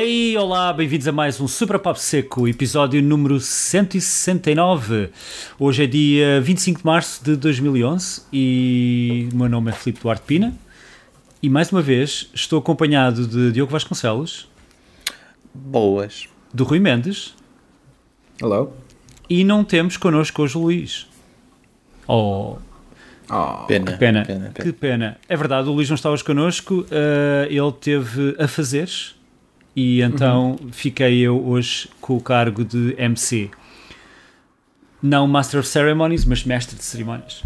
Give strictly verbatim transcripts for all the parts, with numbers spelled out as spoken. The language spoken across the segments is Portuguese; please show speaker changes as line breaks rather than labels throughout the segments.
Ei, olá, bem-vindos a mais um Super Papo Seco, episódio número cento e sessenta e nove. Hoje é dia vinte e cinco de março de dois mil e onze e o meu nome é Filipe Duarte Pina e mais uma vez estou acompanhado de Diogo Vasconcelos.
Boas.
Do Rui Mendes.
Hello.
E não temos connosco hoje o Luís. Oh...
Oh,
que
pena,
pena,
pena, pena.
que pena. É verdade, o Luís não está hoje connosco, uh, ele teve afazeres e então uhum. fiquei eu hoje com o cargo de M C. Não Master of Ceremonies, mas Mestre de Cerimónias.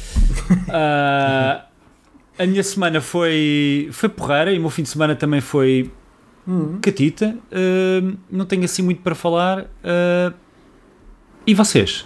uh, a minha semana foi, foi porreira e o meu fim de semana também foi uhum. catita. Uh, não tenho assim muito para falar. Uh, e vocês,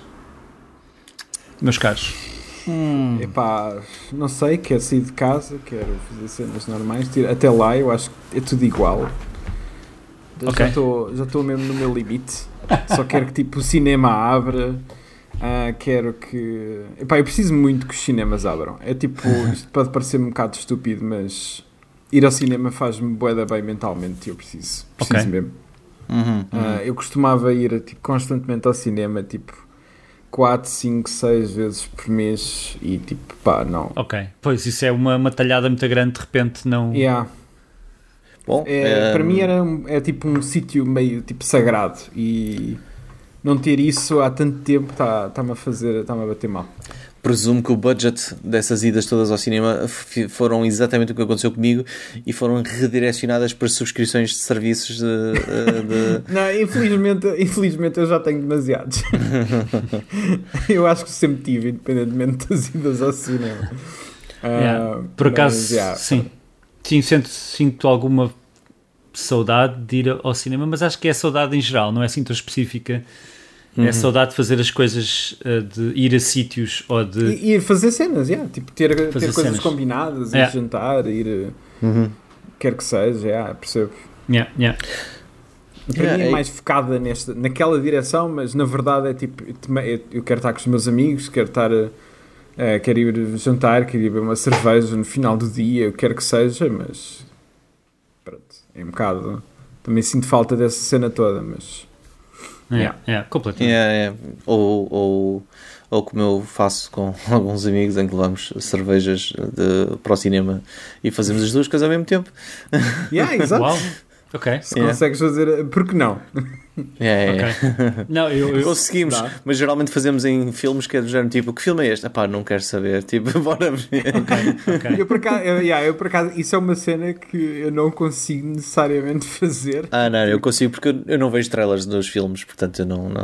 meus caros?
Hum. Epá, não sei, quero sair de casa, quero fazer cenas normais, até lá eu acho que é tudo igual. Okay. Já estou já estou mesmo no meu limite. Só quero que tipo o cinema abra, uh, quero que... Epá, eu preciso muito que os cinemas abram. É tipo, isto pode parecer um bocado estúpido, mas ir ao cinema faz-me bué da bem mentalmente e eu preciso, preciso okay. mesmo.
Uhum, uhum.
Uh, eu costumava ir tipo, constantemente ao cinema, tipo quatro, cinco, seis vezes por mês e tipo, pá, não.
Ok, pois isso é uma, uma talhada muito grande, de repente não...
Yeah. Bom, é, um... Para mim era um, é tipo um sítio meio tipo sagrado e não ter isso há tanto tempo está-me tá a fazer, está-me a bater mal.
Presumo que o budget dessas idas todas ao cinema foram exatamente o que aconteceu comigo e foram redirecionadas para subscrições de serviços de... de...
Não, infelizmente, infelizmente eu já tenho demasiados. Eu acho que sempre tive, independentemente das idas ao cinema.
Yeah. Uh, Por acaso, mas, yeah. sim. sim sinto, sinto alguma saudade de ir ao cinema, mas acho que é saudade em geral, não é assim tão específica. Uhum. É saudade de fazer as coisas, de ir a sítios ou de...
E, e fazer cenas, yeah. Tipo, ter, ter coisas cenas. combinadas, ir yeah. jantar, ir... Uhum. Quer que seja, yeah, percebo.
Yeah, yeah.
Para yeah, mim é, é mais focada nesta, naquela direção, mas na verdade é tipo, eu quero estar com os meus amigos, quero estar... Uh, quero ir jantar, quero ir beber uma cerveja no final do dia, eu quero que seja, mas... Pronto, é um bocado... Também sinto falta dessa cena toda, mas...
É, yeah. yeah, completamente.
Yeah, yeah. Ou, ou, ou como eu faço com alguns amigos em que levamos cervejas de, para o cinema e fazemos as duas coisas ao mesmo tempo.
Yeah, exato.
Uau. Ok.
Se yeah. consegues fazer, por que não?
Yeah,
okay.
yeah.
Não, eu, eu...
Conseguimos, Dá. mas geralmente fazemos em filmes que é do género tipo, que filme é este? Epá, não quero saber, tipo, bora ver.
Okay, okay.
Eu, por acaso, eu, yeah, eu por acaso, isso é uma cena que eu não consigo necessariamente fazer.
Ah, não, eu consigo porque eu, eu não vejo trailers dos filmes, portanto eu não... não...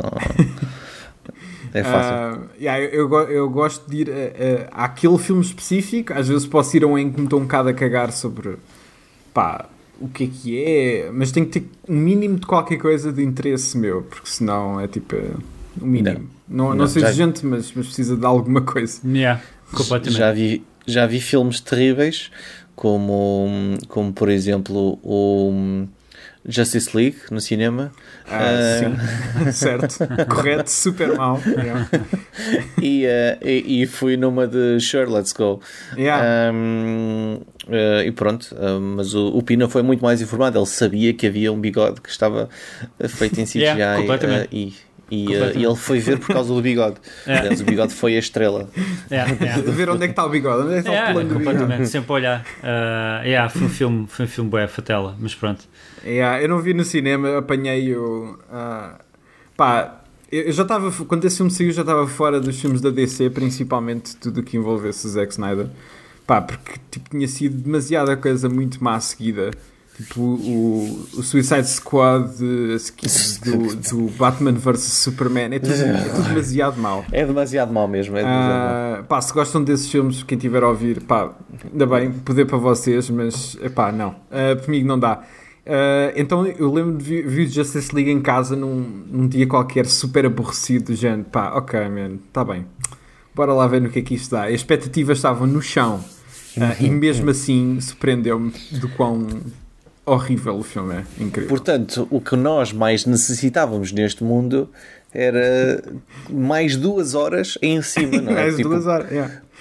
É fácil.
Uh, yeah, eu, eu, eu gosto de ir uh, uh, àquele filme específico, às vezes posso ir a um em que me estou um bocado a cagar sobre, pá, o que é que é, mas tem que ter um mínimo de qualquer coisa de interesse meu, porque senão é tipo o um mínimo. Não, não, não, não sei se gente, mas, mas precisa de alguma coisa.
Yeah, completamente.
Já vi, já vi filmes terríveis, como, como por exemplo o Justice League no cinema.
Ah, uh... sim, certo, correto, super mal. Yeah.
E, uh, e, e fui numa de Sure, Let's Go.
Yeah.
Um, uh, e pronto, uh, mas o, o Pina foi muito mais informado. Ele sabia que havia um bigode que estava feito em C G I.
Yeah, completamente.
Uh, e E, uh, e ele foi ver por causa do bigode. É. Aliás, o bigode foi a estrela.
É, é.
Ver onde é que está o bigode, onde é que está
é,
o plano do
bigode. Sempre a olhar. Uh, yeah, foi um filme, foi um filme bué, fatela, mas pronto.
Yeah, eu não vi no cinema, apanhei-o. Uh, pá, eu já estava, quando esse filme saiu, já estava fora dos filmes da D C, principalmente tudo o que envolvesse o Zack Snyder. Pá, porque tipo, tinha sido demasiada coisa muito má seguida. Tipo, o, o Suicide Squad do, do Batman versus Superman é tudo, é tudo demasiado mau.
É demasiado mau mesmo. É demasiado
uh, mau. Pá, se gostam desses filmes, quem tiver a ouvir, pá, ainda bem, poder para vocês, mas pá, não. Uh, comigo não dá. Uh, então eu lembro de ver Justice League em casa num, num dia qualquer super aborrecido, do género, pá, ok, man, tá bem. Bora lá ver no que é que isto dá. As expectativas estavam no chão uh, e mesmo assim surpreendeu-me do quão horrível o filme é, incrível.
Portanto, o que nós mais necessitávamos neste mundo era mais duas horas em cima, não é?
Mais
tipo,
duas horas, yeah.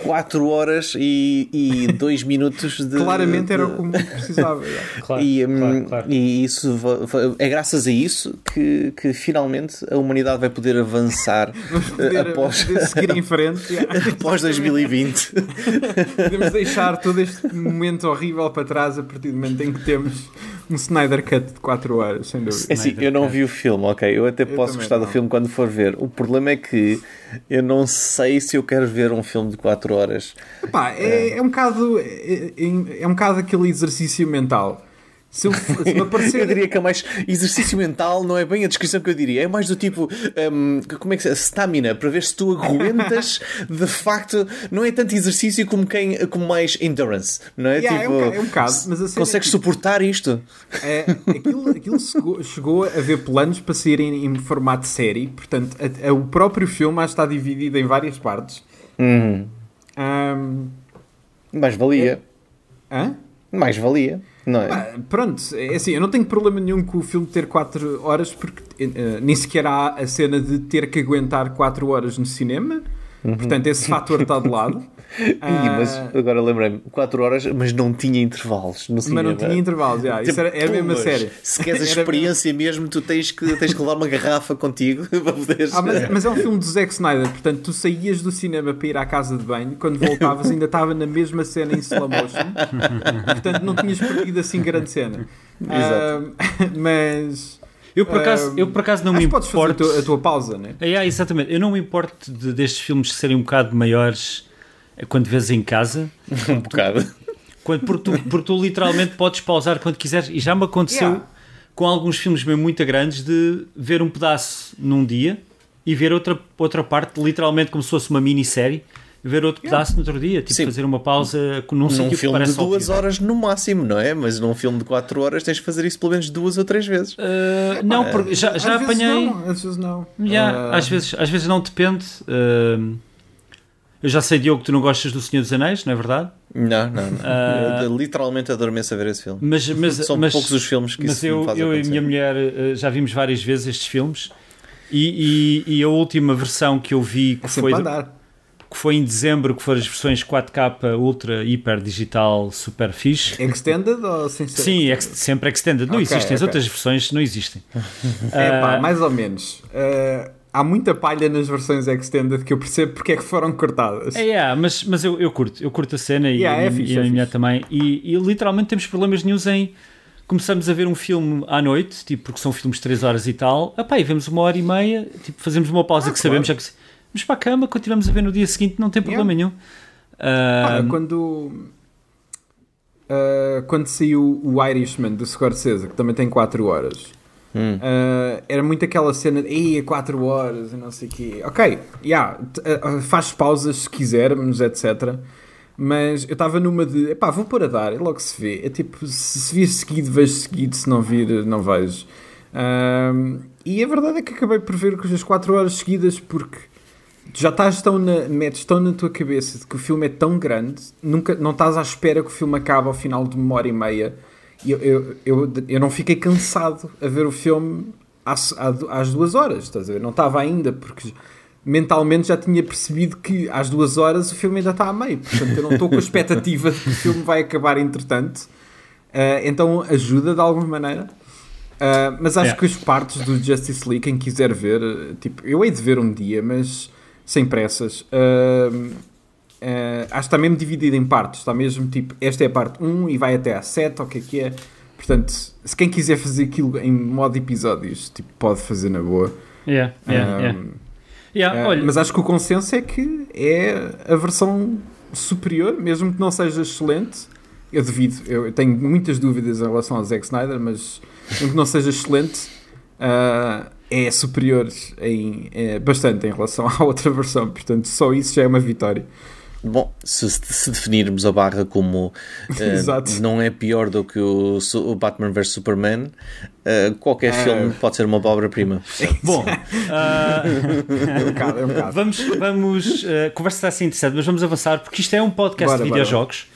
quatro horas e, e dois minutos de...
Claramente
de,
era o que precisava.
Claro,
e,
claro, claro.
e isso é graças a isso que, que finalmente a humanidade vai poder avançar
poder,
após,
poder seguir em frente.
após dois mil e vinte.
Podemos deixar todo este momento horrível para trás a partir do momento em que temos um Snyder Cut de quatro horas, sem dúvida.
É assim, eu não vi o filme, ok? Eu até
eu
posso gostar
não.
do filme quando for ver. O problema é que eu não sei se eu quero ver um filme de quatro horas.
Epá, é, é um bocado é, é, é um bocado aquele exercício mental. Se eu, se me aparecer...
Eu diria que é mais exercício mental, não é bem a descrição que eu diria. É mais do tipo, um, como é que se stamina, para ver se tu aguentas de facto. Não é tanto exercício como, quem, como mais endurance, não é?
Yeah,
tipo,
é um bocado, é um bocado, mas a
consegues
é tipo,
suportar isto?
É, aquilo aquilo chegou, chegou a haver planos para saírem em formato série, portanto, a, a, o próprio filme já está dividido em várias partes.
Uhum.
Um,
mais valia.
É, hã?
Mais valia. Não é?
Ah, pronto, é assim, eu não tenho problema nenhum com o filme ter quatro horas, porque uh, nem sequer há a cena de ter que aguentar quatro horas no cinema, uhum. Portanto esse fator está de lado.
Ih, mas agora lembrei-me, quatro horas, mas não tinha intervalos no cinema.
Mas não tinha intervalos, já. Isso era, era mesmo a sério.
Se queres a experiência mesmo, tu tens que, tens que levar uma garrafa contigo para poderes...
Ah, mas, mas é um filme do Zack Snyder, portanto tu saías do cinema para ir à casa de banho, quando voltavas ainda estava na mesma cena em slow motion, portanto não tinhas perdido assim grande cena.
Exato.
Uh, mas...
Eu por acaso, um, eu por acaso não me importo...
podes fazer a tua, a tua pausa, né?
É, é, exatamente. Eu não me importo de, destes filmes serem um bocado maiores quando vês em casa.
Um bocado.
Quando, porque, tu, porque tu literalmente podes pausar quando quiseres. E já me aconteceu yeah. com alguns filmes mesmo muito grandes de ver um pedaço num dia e ver outra, outra parte, literalmente como se fosse uma minissérie. Ver outro yeah. pedaço no outro dia, tipo Sim. fazer uma pausa num, num sítio
filme
que parece
de duas
óbvio.
Horas no máximo, não é? Mas num filme de quatro horas tens de fazer isso pelo menos duas ou três vezes.
Uh, não, porque já, já
às
apanhei.
Vezes não, às vezes não.
Yeah,
uh...
às, vezes, às vezes não depende. Uh, eu já sei, Diogo, que tu não gostas do Senhor dos Anéis, não é verdade?
Não, não. não. Uh, literalmente adormeço a ver esse filme.
Mas, mas,
São
mas,
poucos os filmes que
mas
isso
eu,
me faz
eu
acontecer.
e a minha mulher uh, já vimos várias vezes estes filmes e, e, e a última versão que eu vi que
é
foi.
Andar.
que foi em dezembro, que foram as versões quatro K Ultra, Hiper Digital, Super fixe.
Extended ou sem ser?
Sim, ex sempre Extended. Não okay, existem, okay. As outras versões não existem.
É pá, uh, mais ou menos. Uh, há muita palha nas versões Extended que eu percebo porque é que foram cortadas.
É, yeah, mas, mas eu, eu curto, eu curto a cena e,
yeah, é
e,
fixe,
e a
é
minha
fixe.
também. E, e literalmente temos problemas nenhums em... Começamos a ver um filme à noite, tipo, porque são filmes de três horas e tal. Epá, e vemos uma hora e meia, tipo, fazemos uma pausa
ah,
que
claro.
sabemos, já que... Vamos para a cama, continuamos a ver no dia seguinte, não tem problema yeah. nenhum. Uh...
Ah, quando, uh, quando saiu o Irishman do Scorsese, que também tem quatro horas, hum. uh, era muito aquela cena de ei, quatro horas e não sei o quê. Ok, yeah, uh, faz pausas se quisermos, etcétera. Mas eu estava numa de epá, vou pôr a dar, e logo se vê. É tipo, se, se vir seguido, vejo seguido, se não vir, não vejo. Uh, e a verdade é que acabei por ver as quatro horas seguidas porque. Tu já estás tão na, metes tão na tua cabeça de que o filme é tão grande, nunca, não estás à espera que o filme acabe ao final de uma hora e meia. E eu, eu, eu, eu não fiquei cansado a ver o filme às, às duas horas, estás a ver? Não estava ainda, porque mentalmente já tinha percebido que às duas horas o filme ainda está a meio. Portanto, eu não estou com a expectativa de que o filme vai acabar entretanto. Uh, então ajuda de alguma maneira. Uh, mas acho yeah. que as partes do Justice League, quem quiser ver, tipo, eu hei de ver um dia, mas... sem pressas, uh, uh, acho que está mesmo dividido em partes, está mesmo tipo, esta é a parte um e vai até à sete, ou o que é que é, portanto, se quem quiser fazer aquilo em modo episódios, tipo, pode fazer na boa.
Yeah, yeah,
uh,
yeah. Yeah,
uh,
olha.
Mas acho que o consenso é que é a versão superior, mesmo que não seja excelente, eu devido, eu tenho muitas dúvidas em relação ao Zack Snyder, mas mesmo que não seja excelente, uh, é superior em, é, bastante em relação à outra versão, portanto só isso já é uma vitória.
Bom, se, se definirmos a barra como uh, não é pior do que o, o Batman versus Superman, uh, qualquer uh, filme pode ser uma obra-prima.
Bom, uh,
é um bocado, é um bocado.
vamos, vamos uh, a conversa está assim interessante, mas vamos avançar porque isto é um podcast
bora,
de videojogos.
Bora.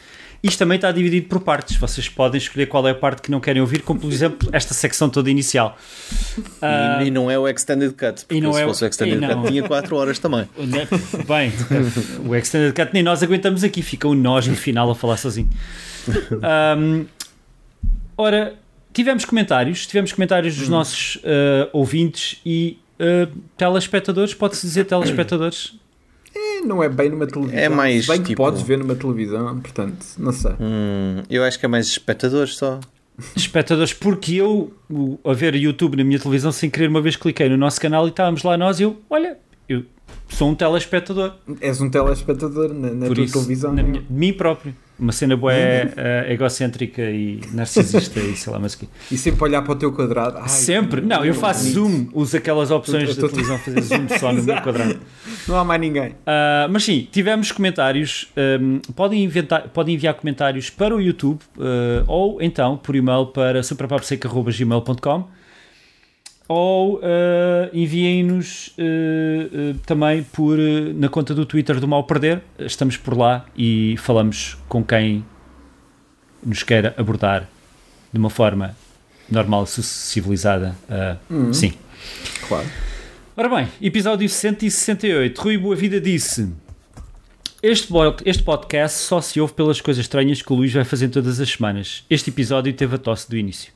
Isto também está dividido por partes. Vocês podem escolher qual é a parte que não querem ouvir, como por exemplo esta secção toda inicial.
E, uh, e não é o Extended Cut, porque
não
se
é
fosse o Extended Cut tinha quatro horas também.
Bem, o Extended Cut nem nós aguentamos aqui, fica um nós no final a falar sozinho. Um, ora, tivemos comentários, tivemos comentários dos hum. nossos uh, ouvintes e uh, telespectadores, pode-se dizer telespectadores?
É, não é bem numa televisão.
É mais
bem
tipo...
que podes ver numa televisão, portanto, não sei.
Hum, eu acho que é mais espectadores só.
Espectadores, porque eu, a ver YouTube na minha televisão, sem querer, uma vez cliquei no nosso canal e estávamos lá nós e eu, olha, eu sou um telespectador.
És um telespectador na, na tua
isso,
televisão.
Na minha, de mim próprio. Uma cena boa uh, egocêntrica e narcisista e sei lá, mas que...
E sempre olhar para o teu quadrado. Ai,
sempre. Não, eu faço bonito. Zoom, uso aquelas opções da televisão fazer zoom só no meu quadrado.
Não há mais ninguém.
Uh, mas sim, tivemos comentários. Um, podem, inventar, podem enviar comentários para o YouTube uh, ou então por e-mail para superpapseca arroba gmail ponto com. Ou uh, enviem-nos uh, uh, também por, uh, na conta do Twitter do Mal Perder. Estamos por lá e falamos com quem nos queira abordar de uma forma normal, civilizada. Uh,
uhum.
Sim.
Claro.
Ora bem, episódio cento e sessenta e oito. Rui Boavida disse: este, este podcast só se ouve pelas coisas estranhas que o Luís vai fazendo todas as semanas. Este episódio teve a tosse do início.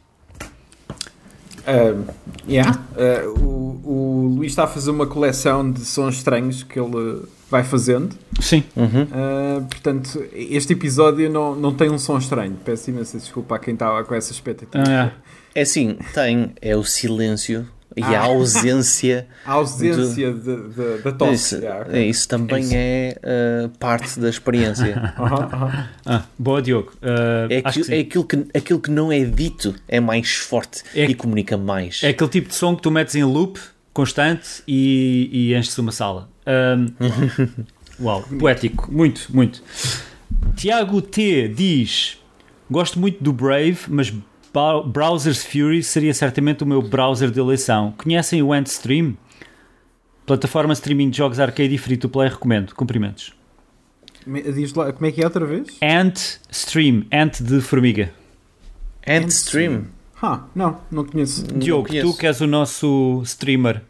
Uh, yeah. uh, o, o Luís está a fazer uma coleção de sons estranhos que ele vai fazendo.
Sim.
Uhum.
Uh, portanto, este episódio não, não tem um som estranho. Peço imensa desculpa a quem estava com essa expectativa.
Ah,
é. é assim, tem, é o silêncio e ah. a ausência.
A ausência de... de, de, da tosse.
Isso,
yeah, okay.
isso também isso. é uh, parte da experiência.
uh-huh, uh-huh.
Ah, boa, Diogo. Uh,
é aquilo, que é aquilo, que, aquilo que não é dito é mais forte é, e comunica mais.
É aquele tipo de som que tu metes em loop constante e, e enches uma sala. Um, uau, poético. Muito, muito. Tiago T diz: gosto muito do Brave, mas Browser's Fury seria certamente o meu browser de eleição. Conhecem o Antstream? Plataforma streaming de jogos arcade e free-to-play, recomendo. Cumprimentos.
Diz lá, como é que é outra vez?
Antstream, Ant de formiga.
Antstream?
Ah, não, não conheço.
Diogo,
não conheço.
Tu que és o nosso streamer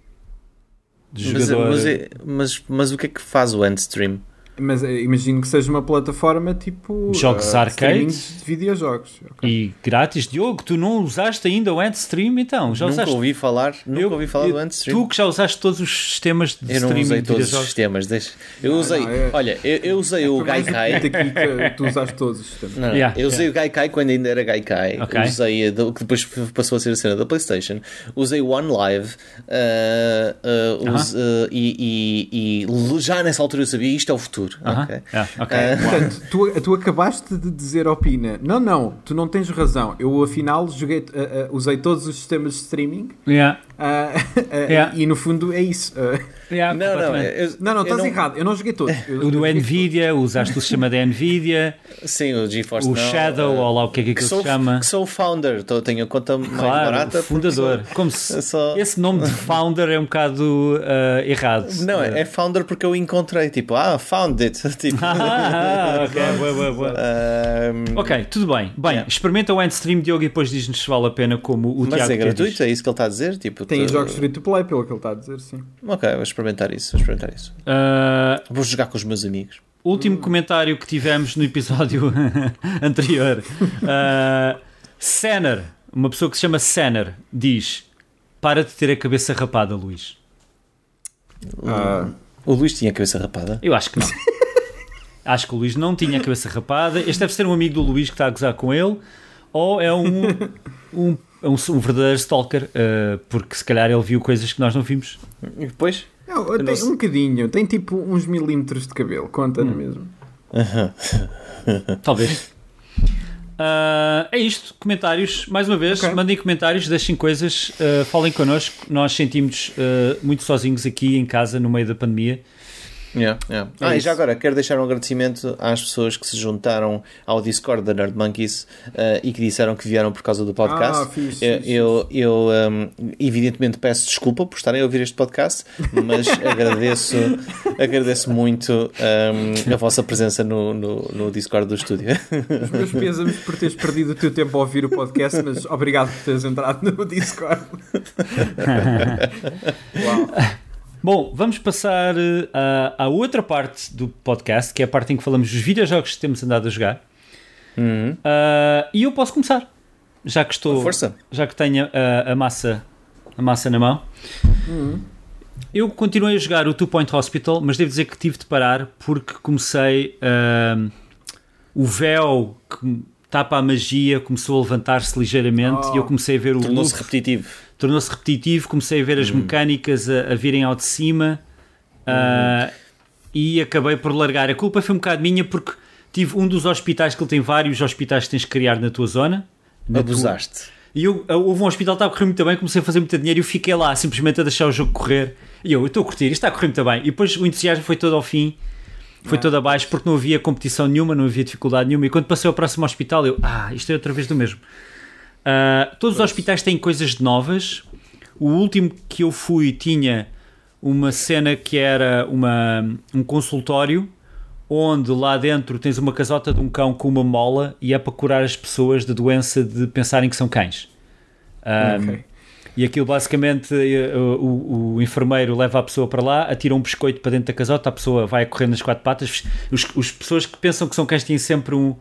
de
mas,
jogador...
Mas, mas, mas o que é que faz o Antstream?
Mas imagino que seja uma plataforma tipo...
Jogos uh, arcade
de videojogos. Okay.
E grátis. Diogo, tu não usaste ainda o Antstream, então? Já
nunca
usaste?
ouvi falar, nunca
eu,
ouvi falar
eu,
do Antstream.
Tu que já usaste todos os sistemas de
eu
streaming
não usei
de
todos
videojogos.
os sistemas. Deixa. Eu
não,
usei...
Não, é,
olha, eu, eu usei
é,
o Gaikai.
Aqui que tu usaste todos os sistemas.
Não,
yeah,
eu usei
yeah.
o Gaikai quando ainda era Gaikai.
Okay.
Usei a do, que depois passou a ser a cena da PlayStation. Usei o OneLive. Uh, uh,
uh-huh.
use, uh, e, e, e já nessa altura eu sabia isto é o futuro.
Uh-huh.
Okay?
Yeah, okay.
Uh,
Portanto, tu, tu acabaste de dizer ao Pina: não, não, tu não tens razão. Eu afinal joguei, uh, uh, usei todos os sistemas de streaming.
Yeah.
Uh, uh,
yeah.
E no fundo é isso. Uh,
yeah,
não, não, eu,
não, não, estás
não...
errado. Eu não joguei todos. Eu,
o do
eu
Nvidia,
todos.
usaste o sistema da Nvidia.
Sim, o GeForce
o
não,
Shadow, uh, ou lá o que é que, que
sou,
se chama.
Que sou o founder, tô, tenho a conta mais
claro,
barata.
Fundador.
Sou,
Como se
sou...
esse nome de founder é um bocado uh, errado.
Não, é, é founder porque eu encontrei. Tipo, ah, found it. Tipo...
ah, ok, boa, boa, boa. Um... Ok, tudo bem. Bem, yeah. Experimenta o Antstream, Diogo, e depois diz-nos se vale a pena, como o
Mas
Tiago
é gratuito,
diz.
é isso que ele está a dizer? Tipo,
tem
tu...
jogos free-to-play, pelo que ele está a dizer, sim.
Ok, vou experimentar isso, vou experimentar isso.
Uh...
Vou jogar com os meus amigos.
Último hum. comentário que tivemos no episódio anterior. Uh, Senner, uma pessoa que se chama Senner, diz: para de ter a cabeça rapada, Luís.
Uh, o Luís tinha a cabeça rapada?
Eu acho que não. Acho que o Luís não tinha a cabeça rapada. Este deve ser um amigo do Luís que está a gozar com ele, ou é um, um, um, um verdadeiro stalker, uh, porque se calhar ele viu coisas que nós não vimos.
E depois?
Não, tem não... um bocadinho, tem tipo uns milímetros de cabelo, conta, hum. não é mesmo?
Uh-huh.
Talvez. Uh, é isto, comentários, mais uma vez, okay. Mandem comentários, deixem coisas, uh, falem connosco. Nós sentimos uh, muito sozinhos aqui em casa no meio da pandemia
Yeah, yeah.
É
ah, e
isso.
já agora quero deixar um agradecimento às pessoas que se juntaram ao Discord da Nerd Monkeys uh, e que disseram que vieram por causa do podcast.
Ah, fixe,
eu,
fixe,
eu, eu um, evidentemente peço desculpa por estarem a ouvir este podcast, mas agradeço, agradeço muito um, a vossa presença no, no, no Discord do estúdio.
Os meus pêsames por teres perdido o teu tempo a ouvir o podcast, mas obrigado por teres entrado no Discord. Uau.
Bom, vamos passar uh, à outra parte do podcast, que é a parte em que falamos dos videojogos que temos andado a jogar.
Uhum.
Uh, e eu posso começar, já que estou,
Força.
já que tenho a, a massa, a massa na mão.
Uhum.
Eu continuei a jogar o Two Point Hospital, mas devo dizer que tive de parar porque comecei uh, o véu que tapa a magia começou a levantar-se ligeiramente
Oh.
e eu comecei a ver o
Tornou-se
loop.
repetitivo.
Tornou-se repetitivo, comecei a ver as
Hum.
mecânicas a, a virem ao de cima uh, e acabei por largar. A culpa foi um bocado minha porque tive um dos hospitais, que ele tem vários hospitais que tens de criar na tua zona. Na
Abusaste.
tua... E eu, houve um hospital que estava a correr muito bem, comecei a fazer muito dinheiro e eu fiquei lá simplesmente a deixar o jogo correr. E eu, eu estou a curtir, isto está a correr muito bem. E depois o entusiasmo foi todo ao fim, foi
Ah.
todo abaixo porque não havia competição nenhuma, não havia dificuldade nenhuma. E quando passei ao próximo hospital, eu, ah, isto é outra vez do mesmo. Uh, todos os hospitais têm coisas de novas. O último que eu fui tinha uma cena que era uma, um consultório onde lá dentro tens uma casota de um cão com uma mola e é para curar as pessoas da doença de pensarem que são cães. Um,
Ok.
E aquilo basicamente o, o, o enfermeiro leva a pessoa para lá, atira um biscoito para dentro da casota, a pessoa vai a correr nas quatro patas. Os, os pessoas que pensam que são cães têm sempre um, uh,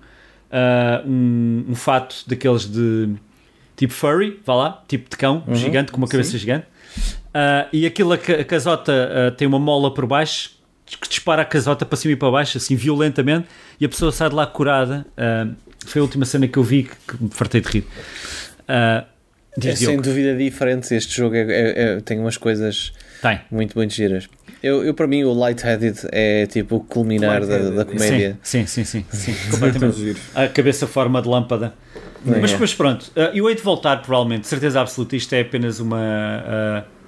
um, um fato daqueles de tipo furry, vá lá, tipo de cão,
Uhum,
gigante, com uma cabeça
sim.
gigante. Uh, e aquilo, a, ca- a casota uh, tem uma mola por baixo que dispara a casota para cima e para baixo, assim violentamente, e a pessoa sai de lá curada. Uh, foi a última cena que eu vi que, que me fartei de rir. Uh,
É
diz
sem
Diogo.
dúvida diferente. Este jogo é, é- é- tem umas coisas
Tem.
muito, muito giras. Eu, eu para mim, o Lightheaded é tipo o culminar da, da
Lightheaded,
comédia.
Sim, sim, sim, sim, sim.
Muito
Completamente.
giro.
A cabeça forma de lâmpada.
É.
Mas, mas pronto, uh, eu hei de voltar provavelmente, certeza absoluta, isto é apenas uma uh,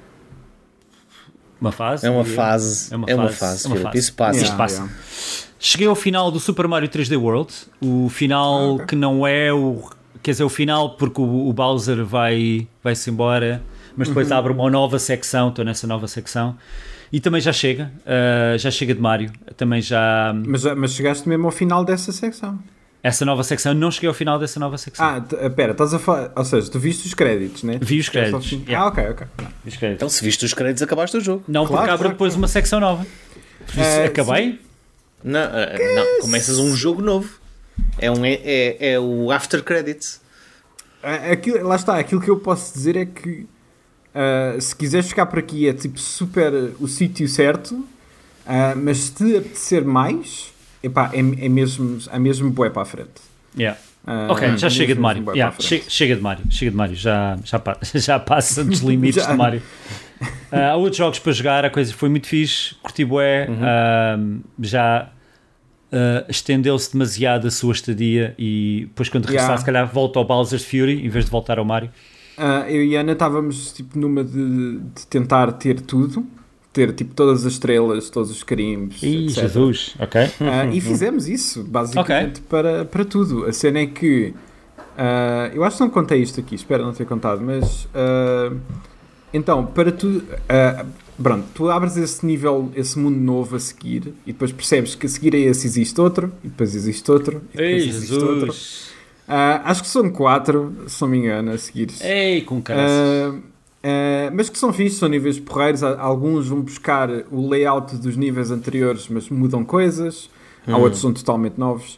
uma fase.
É uma
diria.
fase.
É uma
É uma
fase,
fase,
é uma
Filipe.
fase.
Isso passa.
Isto passa. Cheguei ao final do Super Mario três D World, o final
Ah, ok.
que não é o, quer dizer, o final porque o, o Bowser vai, vai-se embora, mas depois
Uhum.
abre uma nova secção, estou nessa nova secção, e também já chega, uh, já chega de Mario, também já,
Mas, mas chegaste mesmo ao final dessa secção.
essa nova secção, não cheguei ao final dessa nova secção.
Ah, t- pera, estás a falar. Ou seja, tu viste os créditos, né?
Vi os
Chegaste ao
créditos,
fim.
yeah.
Ah, ok, ok.
Vi os créditos.
Então, se viste os créditos, acabaste o jogo.
Não,
Claro,
porque abre
claro,
depois
claro.
uma secção nova. Por isso,
Eh,
acabei?
Não, ah, não, começas um jogo novo. É, um, é, é, é o After Credits.
Ah, aquilo- lá está, aquilo que eu posso dizer é que ah, se quiseres ficar por aqui é tipo super o sítio certo, ah, mas se te apetecer mais, epá, é, é mesmo, é mesmo bué para a frente.
Yeah.
Ah,
Ok, já
é
chega de
mesmo
Mario.
bué
Yeah,
para a frente.
che- chega de Mario. Chega de Mario. Já, já, pa- já passa dos limites
Já.
de Mario. Ah, há outros jogos para jogar, a coisa foi muito fixe. Curti bué. Ah, já ah, estendeu-se demasiado a sua estadia e depois quando regressar
Yeah.
se calhar volta ao Bowser's Fury em vez de voltar ao Mario.
Ah, eu e a Ana estávamos tipo, numa de, de tentar ter tudo, ter tipo todas as estrelas, todos os carimbos,
Ih,
etcétera.
Jesus. Ok.
Ah, e fizemos isso, basicamente, para, para tudo. A cena é que ah, eu acho que não contei isto aqui, espero não ter contado, mas ah, então, para tu, ah, pronto, tu abres esse nível, esse mundo novo a seguir e depois percebes que a seguir a esse existe outro, e depois existe outro, e depois
Ei,
existe outro.
Jesus.
Ah, acho que são quatro, se não me engano, a seguir.
Ei, com caraças.
Ah, ah, mas que são fixos, são níveis porreiros. Há- Alguns vão buscar o layout dos níveis anteriores, mas mudam coisas. Há outros que são totalmente novos.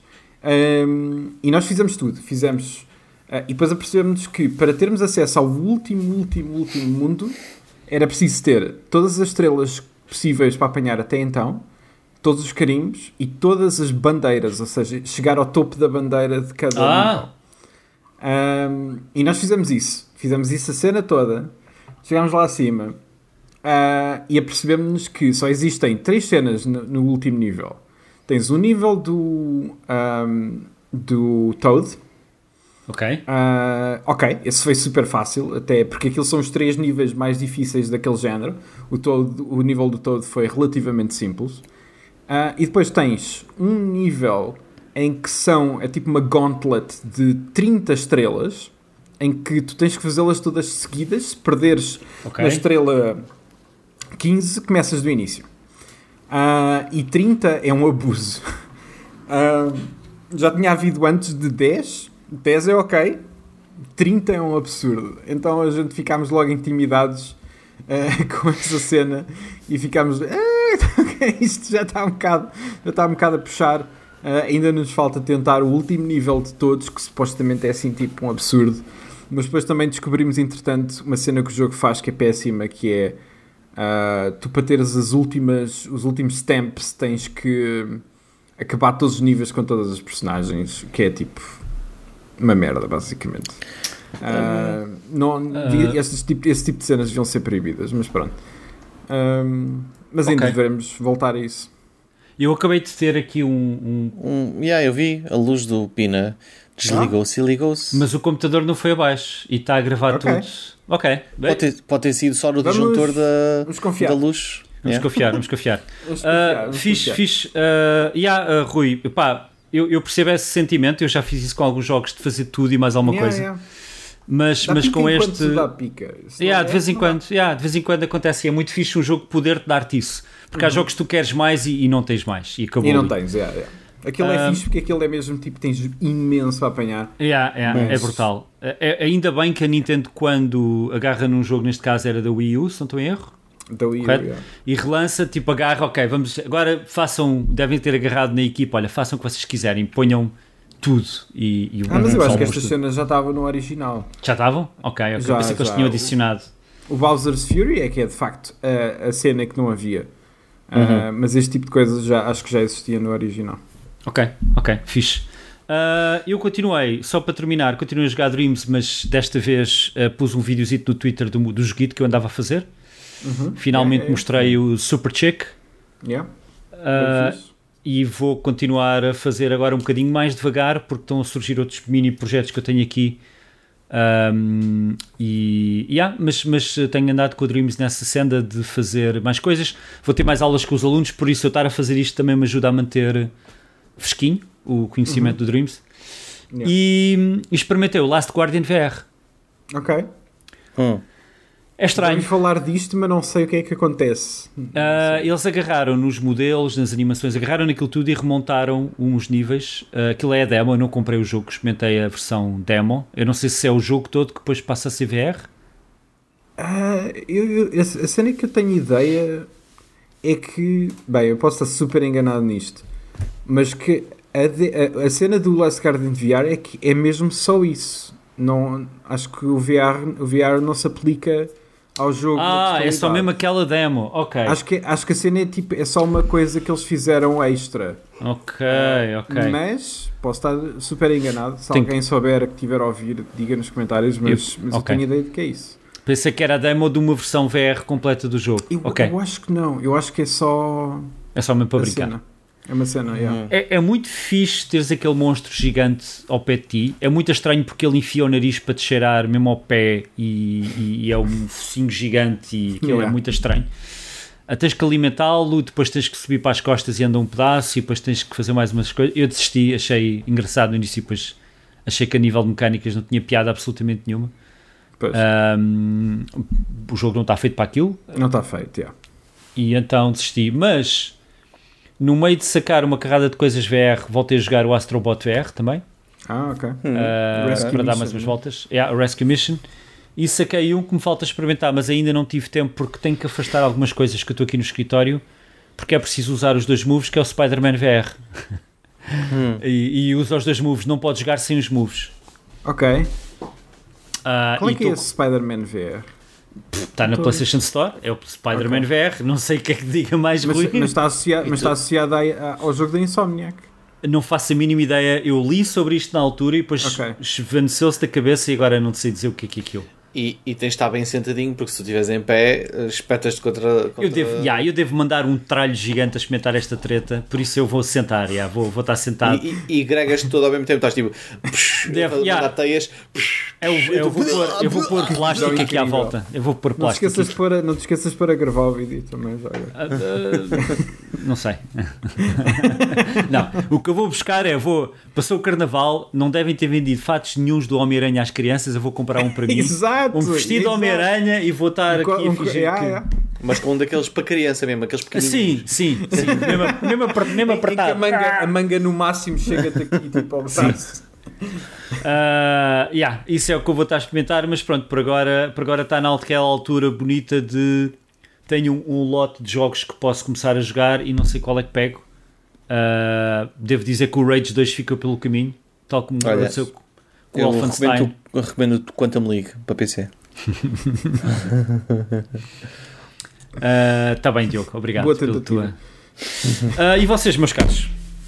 Ah, e nós fizemos tudo. Fizemos. ah, e depois apercebemos que para termos acesso ao último, último, último mundo, era preciso ter todas as estrelas possíveis para apanhar até então, todos os carimbos e todas as bandeiras, ou seja, chegar ao topo da bandeira de cada
Ah.
nível. Um, e nós fizemos isso. Fizemos isso a cena toda. Chegámos lá acima uh, e apercebemos-nos que só existem três cenas no, no último nível. Tens o nível do, um, do Toad.
Ok.
Uh, ok, esse foi super fácil, até porque aqueles são os três níveis mais difíceis daquele género. O, Toad, o nível do Toad foi relativamente simples. Uh, e depois tens um nível em que são, é tipo uma gauntlet de trinta estrelas, em que tu tens que fazê-las todas seguidas. Se perderes okay. na estrela quinze, começas do início. Uh, e trinta é um abuso. Uh, já tinha havido antes de dez. dez é ok. trinta é um absurdo. Então a gente ficámos logo intimidados uh, com essa cena e ficámos... Ah, okay, isto já está um bocado, já está um bocado a puxar. Uh, ainda nos falta tentar o último nível de todos, que supostamente é assim tipo um absurdo. Mas depois também descobrimos, entretanto, uma cena que o jogo faz que é péssima, que é uh, tu para teres as últimas, os últimos stamps tens que acabar todos os níveis com todas as personagens, que é tipo uma merda, basicamente. Uh, não, uh, esse, tipo, esse tipo de cenas deviam ser proibidas, mas pronto. Um, mas ainda okay. devemos voltar a isso.
Eu acabei de ter aqui um... um...
um yeah, eu vi a luz do Pina. Desligou-se e ligou-se.
Mas o computador não foi abaixo e está a gravar okay. tudo. Ok.
Pode ter, pode ter sido só no vamos, disjuntor da, da luz.
Vamos yeah. confiar, vamos confiar. Vamos confiar, uh, vamos fixe, confiar. fixe. Uh, yeah, uh, Rui, pá, eu, eu percebo esse sentimento. Eu já fiz isso com alguns jogos de fazer tudo e mais alguma yeah, coisa. Yeah. Mas, mas com este.
Dá pica.
Yeah, de, vez em quando, yeah, de vez em quando acontece. E é muito fixe um jogo poder dar-te isso. Porque uhum. há jogos que tu queres mais e, e não tens mais. E, acabou
e não
ali.
tens, yeah, yeah. Aquilo é um, fixe porque aquilo é mesmo tipo, tens imenso para apanhar.
Yeah, yeah, mas... É brutal. É, é, ainda bem que a Nintendo, quando agarra num jogo, neste caso era da Wii U, se não estou em erro.
Da Wii U, yeah.
E relança, tipo, agarra, ok, vamos, agora façam, devem ter agarrado na equipa, olha, façam o que vocês quiserem, ponham tudo. E, e
ah, mas eu acho que estas cenas já estavam no original.
Já estavam? Ok, ok. Já, pensei que eles tinham adicionado.
O, o Bowser's Fury é que é de facto a, a cena que não havia. Uhum. Uh, mas este tipo de coisas já, acho que já existia no original.
Ok, ok, fixe. Uh, eu continuei, só para terminar, continuei a jogar Dreams, mas desta vez uh, pus um videozito no Twitter do, do joguito que eu andava a fazer. Uhum. Finalmente é, é, mostrei é. o Super Chick.
Yeah.
Uh, e vou continuar a fazer agora um bocadinho mais devagar, porque estão a surgir outros mini projetos que eu tenho aqui. Um, e yeah, mas, mas tenho andado com o Dreams nessa senda de fazer mais coisas. Vou ter mais aulas com os alunos, por isso eu estar a fazer isto também me ajuda a manter fresquinho o conhecimento uhum. do Dreams. Yeah. E, e experimentei o Last Guardian V R.
Ok.
Hum.
É estranho.
Vamos falar disto, mas não sei o que é que acontece.
Uh, eles agarraram nos modelos, nas animações, agarraram naquilo tudo e remontaram uns níveis. Uh, aquilo é a demo, eu não comprei o jogo, experimentei a versão demo. Eu não sei se é o jogo todo que depois passa a ser V R.
Uh, eu, eu, a cena que eu tenho ideia é que, bem, eu posso estar super enganado nisto, mas que a, de, a, a cena do Last Guardian V R é que é mesmo só isso. Não, acho que o V R, o V R não se aplica ao jogo.
Ah, é só mesmo aquela demo, ok.
Acho que, acho que a cena é, tipo, é só uma coisa que eles fizeram extra.
Ok, ok.
Mas posso estar super enganado. Se Tem alguém que... souber que tiver a ouvir, diga nos comentários, mas eu, mas okay. eu tenho ideia de que é isso.
Pensei que era a demo de uma versão V R completa do jogo.
Eu,
okay.
eu acho que não, eu acho que é só.
É só mesmo para brincar.
Cena. É uma cena, yeah.
é, é muito fixe teres aquele monstro gigante ao pé de ti. É muito estranho porque ele enfia o nariz para te cheirar mesmo ao pé e, e, e é um focinho gigante e aquilo yeah. é muito estranho. Ah, tens que alimentá-lo, depois tens que subir para as costas e andar um pedaço e depois tens que fazer mais umas coisas. Eu desisti, achei engraçado no início e depois achei que a nível de mecânicas não tinha piada absolutamente nenhuma. Um, o jogo não está feito para aquilo.
Não está feito, yeah.
E então desisti, mas... No meio de sacar uma carrada de coisas V R, voltei a jogar o Astrobot V R também.
Ah, ok.
Uh, para dar mais umas voltas. É, yeah, o Rescue Mission. E saquei um que me falta experimentar, mas ainda não tive tempo porque tenho que afastar algumas coisas que eu estou aqui no escritório, porque é preciso usar os dois moves, que é o Spider-Man V R. Hum. E, e usa os dois moves, não pode jogar sem os moves.
Ok.
Uh,
Qual é que tô... é esse Spider-Man V R?
Está na PlayStation Store, é o Spider-Man okay. V R, não sei o que é que diga mais
mas,
ruim.
Mas está associado, mas está associado a, a, ao jogo da Insomniac.
Não faço a mínima ideia, eu li sobre isto na altura e depois okay. esvaneceu-se da cabeça e agora não sei dizer o que é que é aquilo.
E, e tens de estar bem sentadinho, porque se tu estiveres em pé, espetas-te contra... contra...
Eu, devo, yeah, eu devo mandar um tralho gigante a experimentar esta treta, por isso eu vou sentar, yeah, vou, vou estar sentado.
E, e, e gregas-te todo ao mesmo tempo, estás tipo... Psh,
Deve,
a
yeah.
mandar teias... Psh,
Eu, eu, vou pôr, eu vou pôr plástico aqui à volta. Eu vou pôr plástico.
Não te esqueças de pôr, não te esqueças de pôr a gravar o vídeo também. Já
uh, uh, não sei. Não, o que eu vou buscar é, vou, passou o carnaval, não devem ter vendido fatos nenhuns do Homem-Aranha às crianças, eu vou comprar um para mim.
Exato,
um vestido de Homem-Aranha e vou estar aqui um, a fingir um, que...
É. Mas com um daqueles para criança mesmo, aqueles pequenininhos.
Sim, sim, sim. Mesmo, mesmo, apert, mesmo apertado.
Em que a manga, a manga no máximo chega-te aqui, tipo, ao braço.
Uh, yeah, isso é o que eu vou estar a experimentar, mas pronto, por agora, por agora está naquela altura bonita de tenho um, um lote de jogos que posso começar a jogar e não sei qual é que pego. Uh, devo dizer que o Rage dois fica pelo caminho, tal como
Olha,
aconteceu com o
eu
Wolfenstein.
Recomendo, eu recomendo o Quantum League para P C.
Está uh, bem, Diogo, obrigado.
Boa tentativa.
Uh, e vocês, meus caros?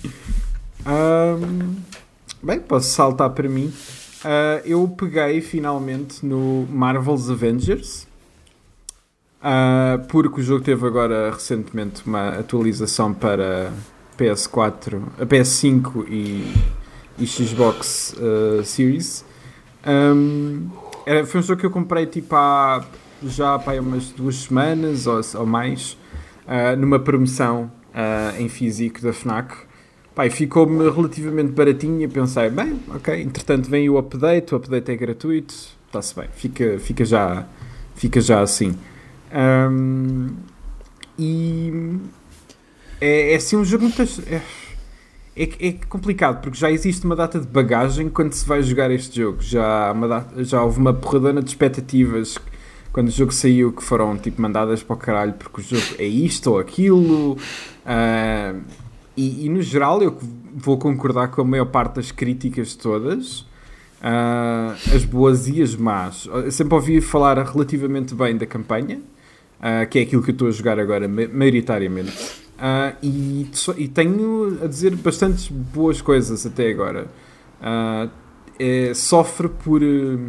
Um, bem, posso saltar para mim. Uh, eu peguei finalmente no Marvel's Avengers, uh, porque o jogo teve agora recentemente uma atualização para P S quatro, P S cinco e, e Xbox uh, Series. Um, era, foi um jogo que eu comprei tipo há já há umas duas semanas ou, ou mais, uh, numa promoção uh, em físico da FNAC. Pá, ficou-me relativamente baratinho e pensei, bem, ok, entretanto vem o update, o update é gratuito, está-se bem, fica, fica, já, fica já assim. Um, e é, é assim um jogo muito... É, é, é complicado, porque já existe uma data de bagagem quando se vai jogar este jogo. Já, uma data, já houve uma porradona de expectativas quando o jogo saiu que foram tipo mandadas para o caralho porque o jogo é isto ou aquilo. Uh, e, e no geral eu vou concordar com a maior parte das críticas todas, uh, as boas e as más. Eu sempre ouvi falar relativamente bem da campanha, uh, que é aquilo que eu estou a jogar agora maioritariamente. Uh, e, e tenho a dizer bastantes boas coisas até agora. Uh, é, sofre por... Uh,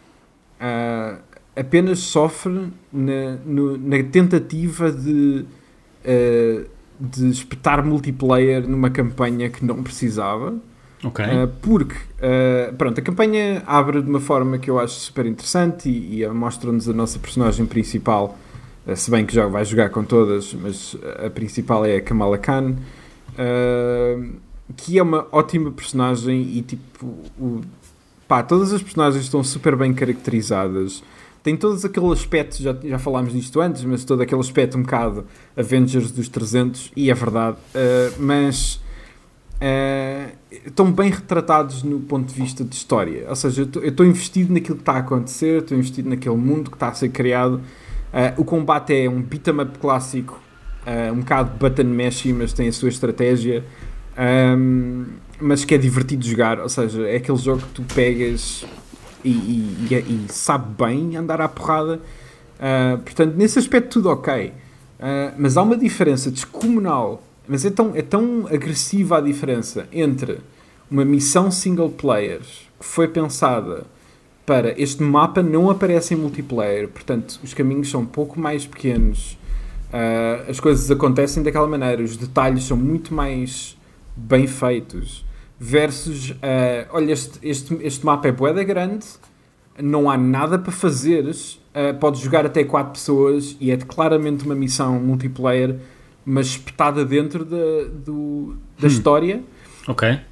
apenas sofre na, no, na tentativa de, uh, de espetar multiplayer numa campanha que não precisava.
Okay.
Uh, porque uh, pronto, a campanha abre de uma forma que eu acho super interessante e, e mostra-nos a nossa personagem principal, uh, se bem que já vai jogar com todas, mas a principal é a Kamala Khan, uh, que é uma ótima personagem e tipo o, pá, todas as personagens estão super bem caracterizadas. Tem todos aquele aspecto, já, já falámos disto antes, mas todo aquele aspecto um bocado Avengers dos trezentos, e é verdade, uh, mas uh, estão bem retratados no ponto de vista de história. Ou seja, eu estou investido naquilo que está a acontecer, estou investido naquele mundo que está a ser criado. Uh, o combate é um beat-em up clássico, uh, um bocado button mashy, mas tem a sua estratégia, um, mas que é divertido de jogar. Ou seja, é aquele jogo que tu pegas... E, e, e sabe bem andar à porrada, uh, portanto nesse aspecto tudo ok, uh, mas há uma diferença descomunal, mas é tão, é tão agressiva a diferença entre uma missão single player que foi pensada para este mapa, não aparece em multiplayer, portanto os caminhos são um pouco mais pequenos, uh, as coisas acontecem daquela maneira, os detalhes são muito mais bem feitos, versus, uh, olha, este, este, este mapa é bué grande, não há nada para fazeres, uh, podes jogar até quatro pessoas e é claramente uma missão multiplayer, mas espetada dentro da, do, da hum. história.
Ok.
Uh,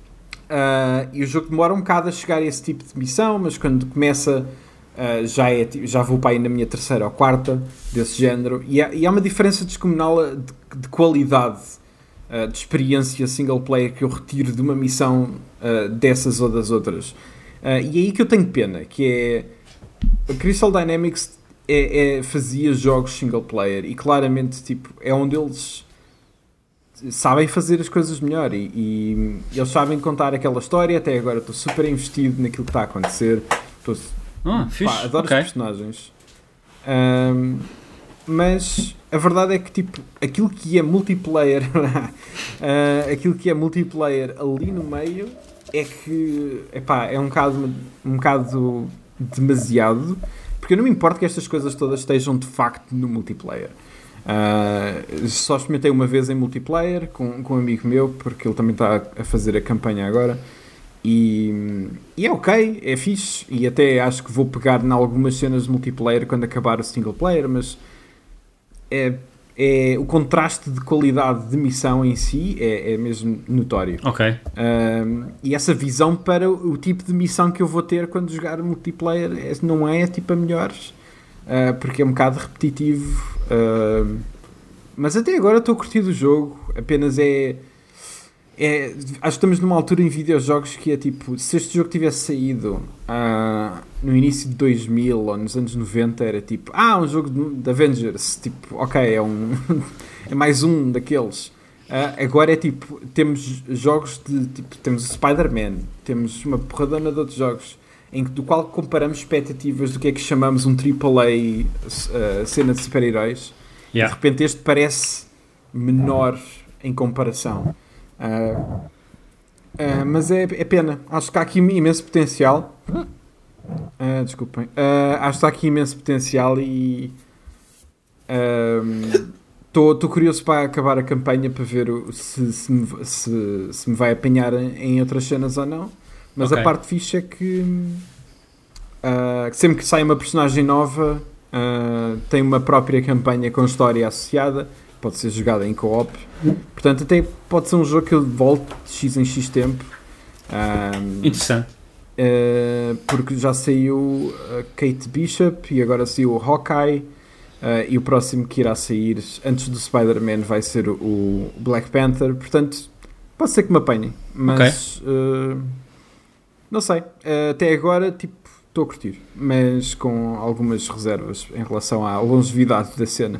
e o jogo demora um bocado a chegar a esse tipo de missão, mas quando começa uh, já, é, já vou para aí na minha terceira ou quarta desse género, e há, e há uma diferença descomunal de, de qualidade Uh, de experiência single player que eu retiro de uma missão uh, dessas ou das outras. Uh, e é aí que eu tenho pena, que é a Crystal Dynamics é, é, fazia jogos single player e claramente tipo, é onde eles sabem fazer as coisas melhor e, e eles sabem contar aquela história. Até agora estou super investido naquilo que está a acontecer. Estou,
oh,
pá, adoro
okay.
os personagens. Um, mas a verdade é que tipo, aquilo que é multiplayer uh, aquilo que é multiplayer ali no meio é que epá, é um bocado, um bocado demasiado, porque eu não me importo que estas coisas todas estejam de facto no multiplayer. Uh, só experimentei uma vez em multiplayer com, com um amigo meu, porque ele também está a fazer a campanha agora, E, e é ok, é fixe. E até acho que vou pegar em algumas cenas de multiplayer quando acabar o single player, mas é, é, o contraste de qualidade de missão em si é, é mesmo notório.
Ok.
Um, e essa visão para o tipo de missão que eu vou ter quando jogar multiplayer é, não é tipo a melhores, uh, porque é um bocado repetitivo. Uh, mas até agora estou a curtir do jogo, apenas é, é. Acho que estamos numa altura em videojogos que é tipo, se este jogo tivesse saído uh, no início de dois mil ou nos anos noventa, era tipo, ah, um jogo de Avengers, tipo, ok, é um é mais um daqueles. Uh, agora é tipo, temos jogos de tipo, temos o Spider-Man, temos uma porradona de outros jogos em que, do qual comparamos expectativas do que é que chamamos um triplo A uh, cena de super-heróis. Yeah. De repente este parece menor em comparação. Uh, uh, mas é, é pena. Acho que há aqui imenso potencial. Uh, desculpem. Uh, acho que há aqui imenso potencial e estou uh, curioso para acabar a campanha para ver se, se, me, se, se me vai apanhar em outras cenas ou não. Mas okay. A parte fixe é que uh, sempre que sai uma personagem nova uh, tem uma própria campanha com história associada, pode ser jogada em co-op, portanto até pode ser um jogo que eu volte de X em X tempo. Um,
Interessante.
Uh, porque já saiu uh, Kate Bishop e agora saiu o Hawkeye, uh, e o próximo que irá sair antes do Spider-Man vai ser o, o Black Panther, portanto pode ser que me apanhem, mas okay. uh, não sei, uh, até agora tipo estou a curtir, mas com algumas reservas em relação à longevidade da cena.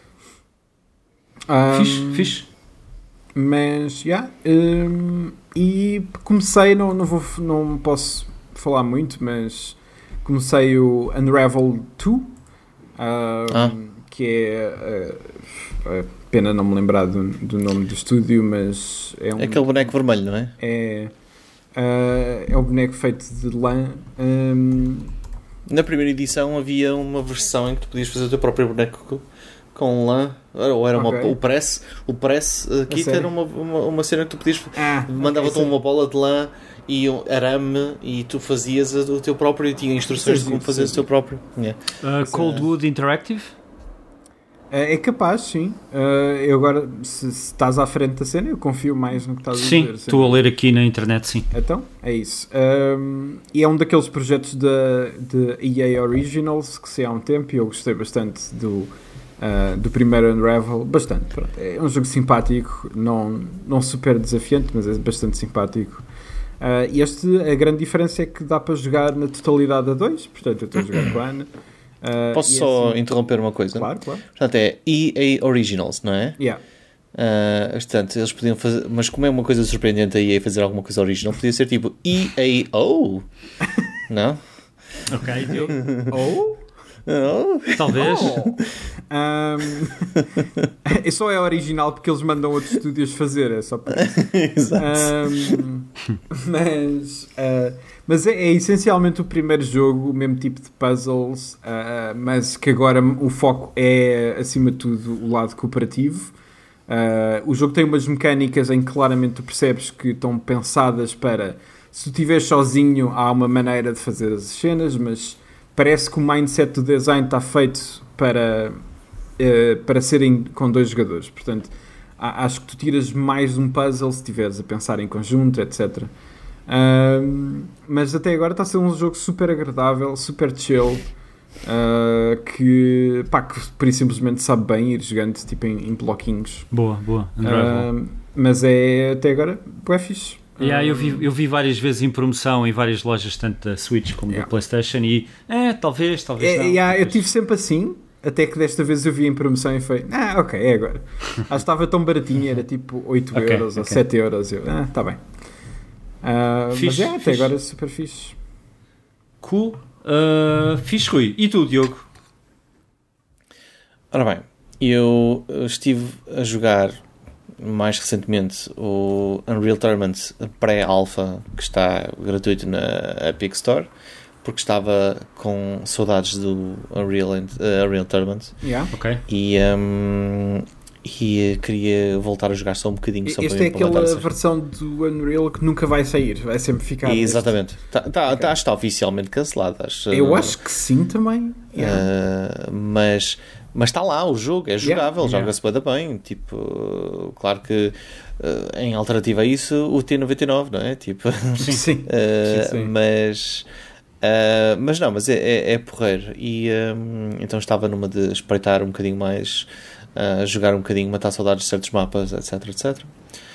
Um,
fixe, fixe.
Mas, já, yeah, um, e comecei, não, não, vou, não posso falar muito, mas comecei o Unravel dois, um, ah. que é, uh, pena não me lembrar do, do nome do estúdio, mas é um...
É aquele boneco vermelho, não é?
É, uh, é um boneco feito de lã. Um,
Na primeira edição havia uma versão em que tu podias fazer o teu próprio boneco com lã, ou era okay. uma, o press, o press uh, kit era uma, uma, uma cena que tu podias, ah, mandava-te okay, uma bola de lã e um arame e tu fazias o teu próprio e tinha instruções sim, de como sim, fazer sim. o teu próprio. Yeah.
Uh, Coldwood Interactive?
É capaz, sim. Uh, eu agora, se, se estás à frente da cena, eu confio mais no que estás
sim,
a dizer.
Sim, estou a ler aqui na internet, sim.
Então, é isso. Um, e é um daqueles projetos da E A Originals que se há um tempo e eu gostei bastante do, uh, do primeiro Unravel. Bastante. Pronto. É um jogo simpático, não, não super desafiante, mas é bastante simpático. Uh, e este, a grande diferença é que dá para jogar na totalidade a dois, portanto eu estou a jogar com a Ana.
Uh, Posso só assim, interromper uma coisa?
Claro, claro.
Portanto, é E A Originals, não é?
Yeah.
Uh, portanto, eles podiam fazer, mas como é uma coisa surpreendente a E A fazer alguma coisa original, podia ser tipo E A O, não?
Ok, deu.
Oh?
Oh?
Talvez.
Oh. Um, só é original porque eles mandam outros estúdios fazer, é só para
Exato.
Um, mas uh, mas é, é essencialmente o primeiro jogo, o mesmo tipo de puzzles, uh, mas que agora o foco é, acima de tudo, o lado cooperativo. Uh, o jogo tem umas mecânicas em que claramente tu percebes que estão pensadas para, se tu estiveres sozinho, há uma maneira de fazer as cenas, mas parece que o mindset do design está feito para, uh, para serem com dois jogadores. Portanto, acho que tu tiras mais um puzzle se estiveres a pensar em conjunto, etcétera. Um, mas até agora está a ser um jogo super agradável, super chill, uh, que, pá, que por isso simplesmente sabe bem ir jogando tipo em, em bloquinhos.
Boa, boa. Uh,
mas é até agora é fixe.
Yeah, eu, vi, eu vi várias vezes em promoção em várias lojas, tanto da Switch como yeah. da PlayStation, e é, talvez, talvez
é,
não.
Yeah, eu tive sempre assim, até que desta vez eu vi em promoção e foi, ah, ok, é agora. Acho que estava tão baratinho, era tipo oito
okay,
euros
okay.
ou sete euros. Eu, ah, está bem. Uh,
fixe,
mas é, até
fixe.
agora é super fixe.
Cool. Uh, fixe, Rui. E tu, Diogo?
Ora bem, eu estive a jogar mais recentemente o Unreal Tournament pré-alpha, que está gratuito na Epic Store, porque estava com saudades do Unreal, uh, Unreal Tournament.
Yeah.
Okay.
E, um, e queria voltar a jogar só um bocadinho. Só
Este
para
é aquela versão do Unreal que nunca vai sair, vai sempre ficar.
E, exatamente. Tá, tá,
okay.
tá, está oficialmente cancelado. Acho,
Eu acho que sim também.
Yeah. Uh, mas, mas está lá o jogo, é jogável,
yeah.
joga-se bem, bem. Tipo, claro que uh, em alternativa a isso, o T noventa e nove, não é? Tipo,
sim, sim.
Uh,
sim, sim.
Mas. Uh, mas não, mas é, é, é porreiro. E um, então estava numa de espreitar um bocadinho mais. Uh, jogar um bocadinho, matar saudades de certos mapas, etc, etcétera.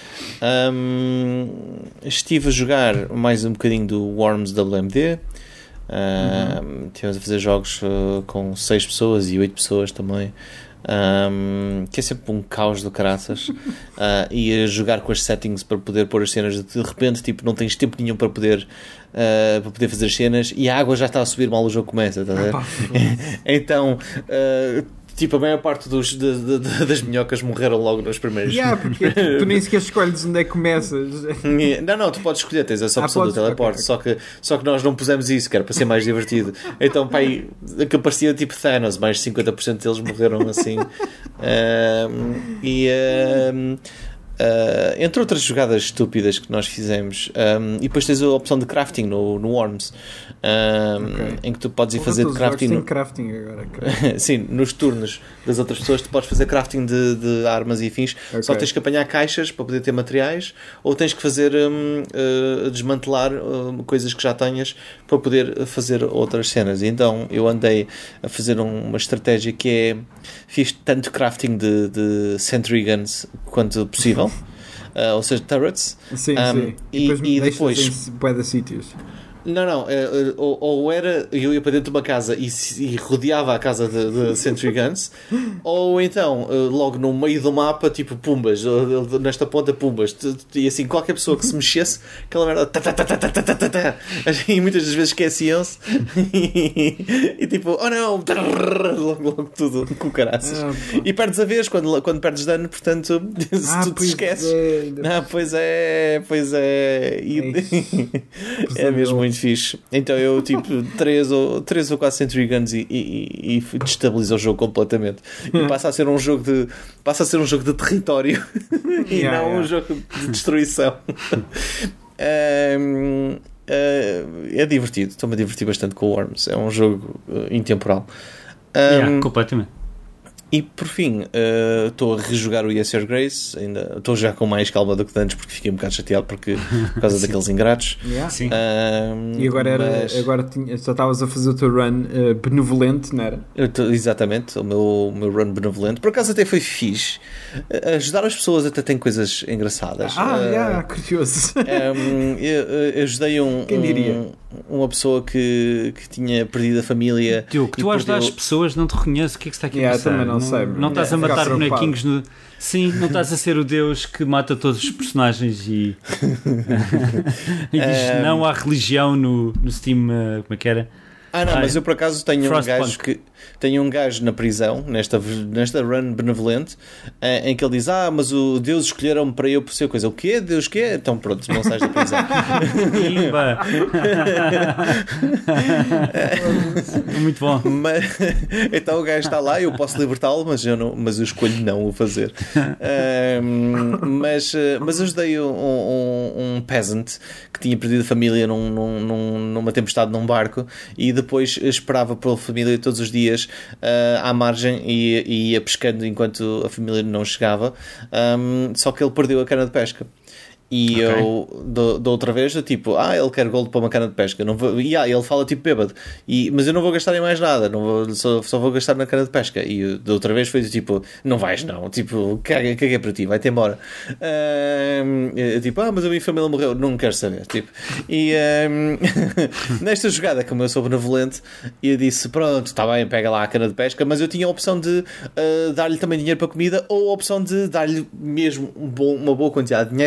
Um, estive a jogar mais um bocadinho do Worms W M D. Uh, uhum. Estivemos a fazer jogos uh, com seis pessoas e oito pessoas também. Um, que é sempre um caos do caraças. uh, e a jogar com as settings para poder pôr as cenas. De repente, tipo, não tens tempo nenhum para poder uh, para poder fazer as cenas e a água já está a subir mal, o jogo começa, tá a ver? Então uh, tipo, a maior parte dos, de, de, de, das minhocas morreram logo nos primeiros.
Yeah, porque tu nem sequer escolhes onde é que começas.
Não, não, tu podes escolher, tens essa opção ah, do teleporte, okay, só, que, só que nós não pusemos isso, que era para ser mais divertido. Então, pá, aí, que parecia tipo Thanos, mais de cinquenta por cento deles morreram assim. um, e... Um, Uh, entre outras jogadas estúpidas que nós fizemos, um, e depois tens a opção de crafting no, no Worms, um, okay. em que tu podes ir fazer de crafting.
Tem crafting agora,
sim, nos turnos das outras pessoas, tu podes fazer crafting de, de armas e afins. Okay. Só tens que apanhar caixas para poder ter materiais, ou tens que fazer um, uh, desmantelar um, coisas que já tenhas para poder fazer outras cenas. E então eu andei a fazer um, uma estratégia que é: fiz tanto crafting de, de Sentry Guns quanto possível. Uh, ou seja, turrets.
Sim,
um,
sim. E depois, e depois em de sítios.
Não, não, uh, ou, ou era eu ia para dentro de uma casa e, e rodeava a casa de, de Sentry Guns, ou então uh, logo no meio do mapa, tipo pumbas, uh, nesta ponta pumbas, e assim qualquer pessoa que se mexesse, aquela merda tá, tá, tá, tá, tá, tá, tá, tá, e muitas das vezes esqueciam-se e, e tipo, oh não, logo, logo tudo com caraças. Ah, e perdes a vez quando, quando perdes dano, portanto, se ah, tu te esqueces. É, ah, pois é, pois é. E, é, é mesmo muito fixe. Então eu tipo três ou quatro Sentry Guns e, e, e destabilizo o jogo completamente. E passa a ser um jogo de passa a ser um jogo de território e yeah, não yeah. um jogo de destruição. um, uh, é divertido. Estou-me a divertir bastante com o Worms. É um jogo uh, intemporal. Um,
yeah, completamente.
E por fim, estou uh, a rejogar o Yes Your Grace. Ainda estou já com mais calma do que antes, porque fiquei um bocado chateado porque, por causa daqueles ingratos.
Yeah. Sim. Uh, e agora, era, mas... agora tinha, já estavas a fazer o teu run uh, benevolente, não era?
Eu tô, exatamente, o meu, o meu run benevolente. Por acaso até foi fixe. Uh, ajudar as pessoas até tem coisas engraçadas.
Ah,
uh,
yeah, curioso.
Um, eu, eu ajudei um,
Quem diria?
Um, uma pessoa que, que tinha perdido a família.
Diogo, tu a ajudar as pessoas, não te reconheço. O que é que está aqui
yeah,
a passar?
Também não, não sei.
Não estás yeah, a matar bonequinhos no... Sim, não estás a ser o Deus que mata todos os personagens e, e diz um... não à religião no, no Steam, uh, como é que era?
Ah não,
ah,
mas eu por acaso tenho um gajo
Punk.
que tenho um gajo na prisão, nesta, nesta run benevolente, em que ele diz: ah, mas o Deus escolheram-me para eu por ser coisa. O quê? Deus quê? Então pronto, não sais da prisão.
Muito bom.
Mas, então o gajo está lá, eu posso libertá-lo, mas eu, não, mas eu escolho não o fazer. Um, mas, mas ajudei um, um, um peasant que tinha perdido a família num, num, numa tempestade num barco e depois esperava pela família todos os dias uh, à margem e, e ia pescando enquanto a família não chegava, um, só que ele perdeu a cana de pesca. E okay. eu, da outra vez, eu tipo, ah, ele quer gold para uma cana de pesca. Não vou, e ah, ele fala tipo bêbado. E, mas eu não vou gastar em mais nada, não vou, só, só vou gastar na cana de pesca. E eu, da outra vez foi tipo, não vais não, tipo, caga, caga para ti, vai-te embora. Um, eu, tipo, ah, mas a minha família morreu, não quero saber. Tipo, e um, nesta jogada, como eu sou benevolente, eu disse, pronto, está bem, pega lá a cana de pesca, mas eu tinha a opção de uh, dar-lhe também dinheiro para comida ou a opção de dar-lhe mesmo um bom, uma boa quantidade de dinheiro.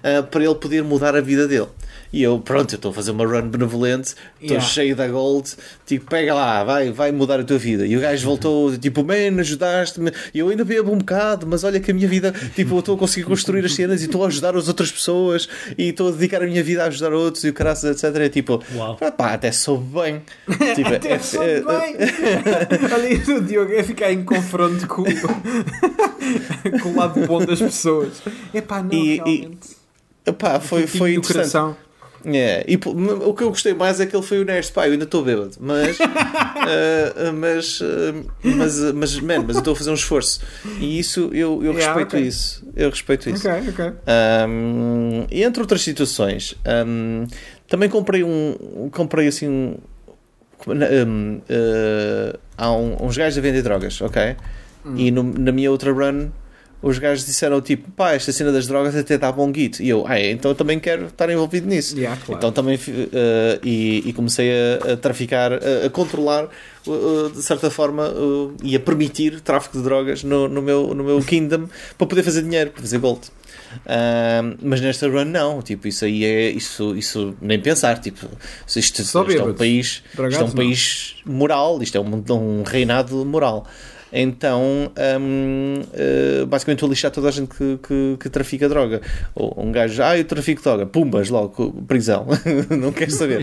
uh, para ele poder mudar a vida dele. E eu, pronto, eu estou a fazer uma run benevolente, estou yeah. cheio da gold, tipo, pega lá, vai, vai mudar a tua vida. E o gajo voltou, tipo, man, ajudaste-me, e eu ainda bebo um bocado, mas olha que a minha vida, tipo, eu estou a conseguir construir as cenas e estou a ajudar as outras pessoas e estou a dedicar a minha vida a ajudar outros e o caraças, etcétera. É tipo, pá, até soube bem. Tipo,
até
é,
soube
é,
bem. Olha isso, o Diogo é ficar em confronto com, com o lado bom das pessoas. Epá, não,
e,
realmente.
E, epá, foi, foi interessante. É, e o que eu gostei mais é que ele foi honesto. Pá, eu ainda estou bêbado, mas, uh, mas, uh, mas, mas, man, mas eu estou a fazer um esforço e isso eu, eu
yeah,
respeito
okay.
isso. Eu respeito isso.
Okay, okay.
Um, e entre outras situações, um, também comprei um. Comprei assim. Um, um, uh, há um, uns gajos a vender drogas, ok? Hum. E no, na minha outra run. Os gajos disseram tipo, pá, esta cena das drogas até dá bom guito. E eu, ah, então eu também quero estar envolvido nisso.
Yeah, claro.
Então também, uh, e, e comecei a, a traficar, a, a controlar, uh, de certa forma, uh, e a permitir tráfico de drogas no, no, meu, no meu kingdom para poder fazer dinheiro, para fazer gold. Uh, mas nesta run não, tipo, isso aí é, isso, isso nem pensar, tipo, isto, isto, isto é um país, isto é um país moral, isto é um, um reinado moral. Então, um, uh, basicamente estou a lixar toda a gente que, que, que trafica droga. Ou um gajo, ah, eu trafico droga, pumbas, logo, prisão. Não quero saber.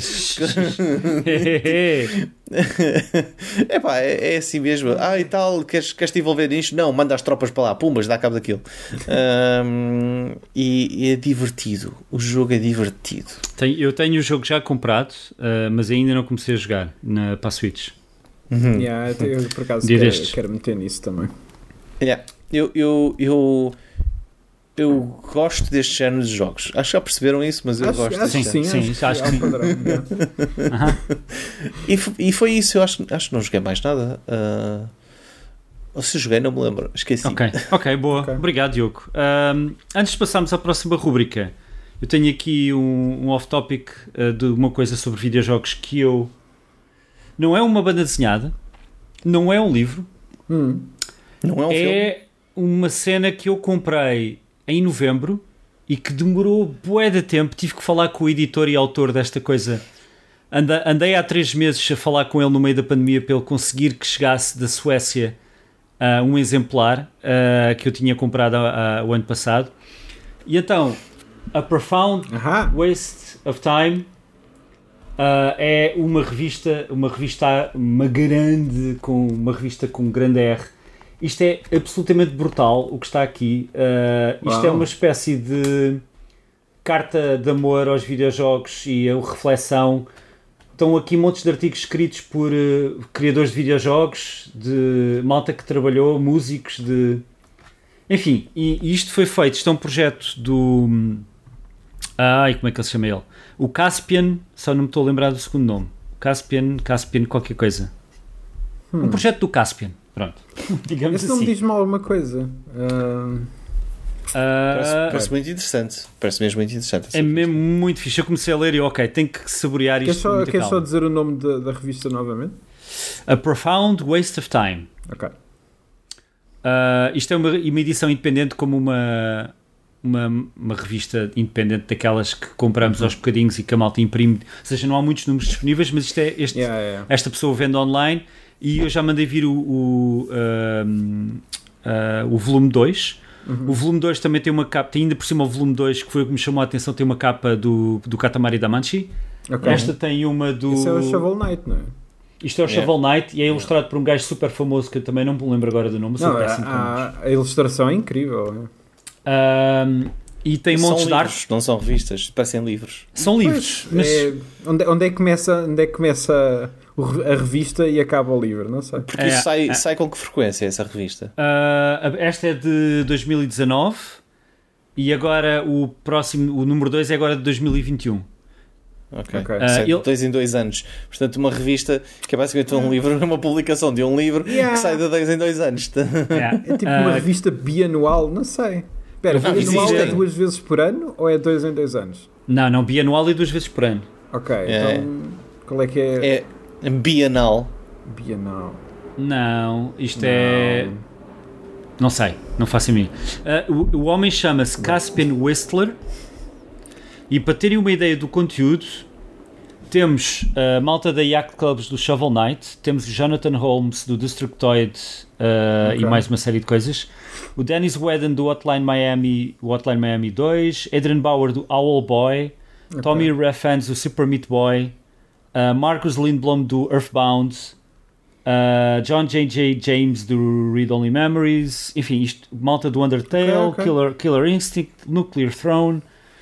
é pá, é, é assim mesmo. Ah, e tal, queres, queres te envolver nisto? Não, manda as tropas para lá, pumbas, dá cabo daquilo. Um, e, e é divertido. O jogo é divertido.
Tem, eu tenho o jogo já comprado, uh, mas ainda não comecei a jogar na, para a Switch.
Uhum.
Yeah, eu, por acaso quero, quero meter nisso também.
Yeah. Eu, eu, eu, eu gosto deste género de jogos. Acho que já perceberam isso, mas eu
acho,
gosto
acho
deste
sim,
género.
Sim,
sim, acho que sim.
Padrão, yeah.
uh-huh.
e, e foi isso. Eu acho, acho que não joguei mais nada. Uh, ou se joguei, não me lembro. Esqueci.
Ok, okay boa. Okay. Obrigado, Diogo. Um, antes de passarmos à próxima rúbrica, eu tenho aqui um, um off-topic uh, de uma coisa sobre videojogos que eu... Não é uma banda desenhada, não é um livro,
hum.
não é um
é
filme.
Uma cena que eu comprei em novembro e que demorou bué de tempo. Tive que falar com o editor e autor desta coisa. Andei, andei há três meses a falar com ele no meio da pandemia para ele conseguir que chegasse da Suécia uh, um exemplar uh, que eu tinha comprado uh, o ano passado. E então, A Profound
Aha.
Waste of Time. Uh, é uma revista, uma revista, uma grande, com uma revista com um grande R. Isto é absolutamente brutal o que está aqui. Uh, isto
Uau.
É uma espécie de carta de amor aos videojogos e a reflexão. Estão aqui montes de artigos escritos por uh, criadores de videojogos, de malta que trabalhou, músicos, de... Enfim, e, e isto foi feito, isto é um projeto do... Ai, como é que ele se chama ele? O Caspian, só não me estou a lembrar do segundo nome. Caspian, Caspian qualquer coisa. Hum. Um projeto do Caspian, pronto. Digamos
Esse
assim.
não me diz-me alguma coisa. Uh...
Uh, parece, parece muito interessante. Parece mesmo muito interessante.
É mesmo muito fixe. Eu comecei a ler e ok, tenho que saborear isto.
Queres só, quer só dizer o nome da, da revista novamente?
A Profound Waste of Time.
Ok.
Uh, isto é uma, uma edição independente, como uma, uma, uma revista independente daquelas que compramos uhum. aos bocadinhos e que a malta imprime. Ou seja, não há muitos números disponíveis, mas isto é este,
yeah, yeah.
esta pessoa vende online e eu já mandei vir o, o, uh, uh, o volume dois. Uhum. O volume dois também tem uma capa, tem ainda por cima o volume dois, que foi o que me chamou a atenção, tem uma capa do, do Katamari Damacy. Okay. Esta tem uma do...
Isso é o Shovel Knight, não é?
Isto é o yeah. Shovel Knight e é ilustrado yeah. por um gajo super famoso que eu também não me lembro agora do nome.
Não, a, a, a ilustração é incrível.
Um, e tem
são
montes
livros,
de arte.
Não são revistas, parecem livros.
São livros.
Mas... É, onde, onde, é que começa, onde é que começa a revista e acaba o livro? Não sei.
Porque isso é, sai, é. sai com que frequência essa revista?
Uh, esta é de dois mil e dezanove e agora o próximo, o número dois é agora de dois mil e vinte e um.
Ok,
okay.
Uh, sai de ele... dois em dois anos. Portanto, uma revista que é basicamente um livro, uma publicação de um livro yeah. que sai de dois em dois anos.
Yeah. É tipo uma uh... revista bianual, não sei. Espera,
não,
bianual
existe.
É duas vezes por ano ou é dois em dois anos?
Não, não, bianual é duas vezes por ano.
Ok,
é.
então qual é que é?
É bienal.
Bienal.
Não, isto
não.
é... Não sei, não faço a mim. Uh, o, o homem chama-se Caspian Whistler E para terem uma ideia do conteúdo, temos a malta da Yacht Clubs do Shovel Knight, temos o Jonathan Holmes do Destructoid uh, okay. e mais uma série de coisas. O Dennis Whedon do Hotline Miami, Hotline Miami dois, Adrian Bauer do Owl Boy, okay. Tommy Refans do Super Meat Boy, uh, Marcus Lindblom do Earthbound, uh, John J J James do Read Only Memories, enfim, isto, malta do Undertale, okay, okay. Killer, Killer Instinct, Nuclear Throne.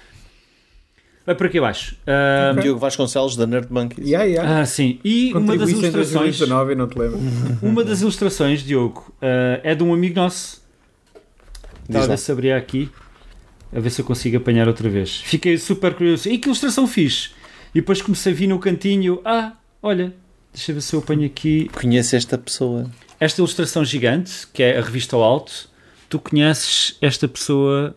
Vai por aqui abaixo. Uh,
okay. Diogo Vasconcelos da Nerd Monkeys.
Yeah, yeah.
Ah, sim. E uma das ilustrações.
dezenove, não te lembro.
Uma das ilustrações, Diogo, uh, é de um amigo nosso. Estava a ver se abria aqui. A ver se eu consigo apanhar outra vez. Fiquei super curioso. E que ilustração fiz? E depois comecei a vir no cantinho. Ah, olha, deixa eu ver se eu apanho aqui.
Conheço esta pessoa.
Esta ilustração gigante, que é a revista ao alto. Tu conheces esta pessoa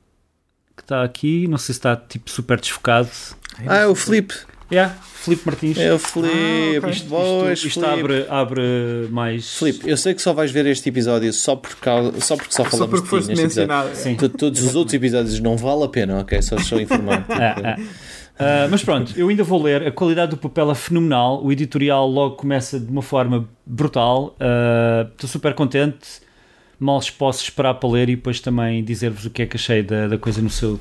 que está aqui? Não sei se está tipo super desfocado.
Ah, é o Filipe.
É, yeah, Filipe Martins.
É o Filipe. Ah, okay. Isto,
boas, isto, isto abre, abre mais.
Filipe, eu sei que só vais ver este episódio só, por causa, só porque só falamos
só porque
de ti neste episódio.
Sim.
Todos os outros episódios não vale a pena, ok? Só estou informando. Tipo,
ah, ah. Uh, mas pronto, eu ainda vou ler. A qualidade do papel é fenomenal. O editorial logo começa de uma forma brutal. Uh, estou super contente. Mal posso esperar para ler e depois também dizer-vos o que é que achei da, da coisa no seu,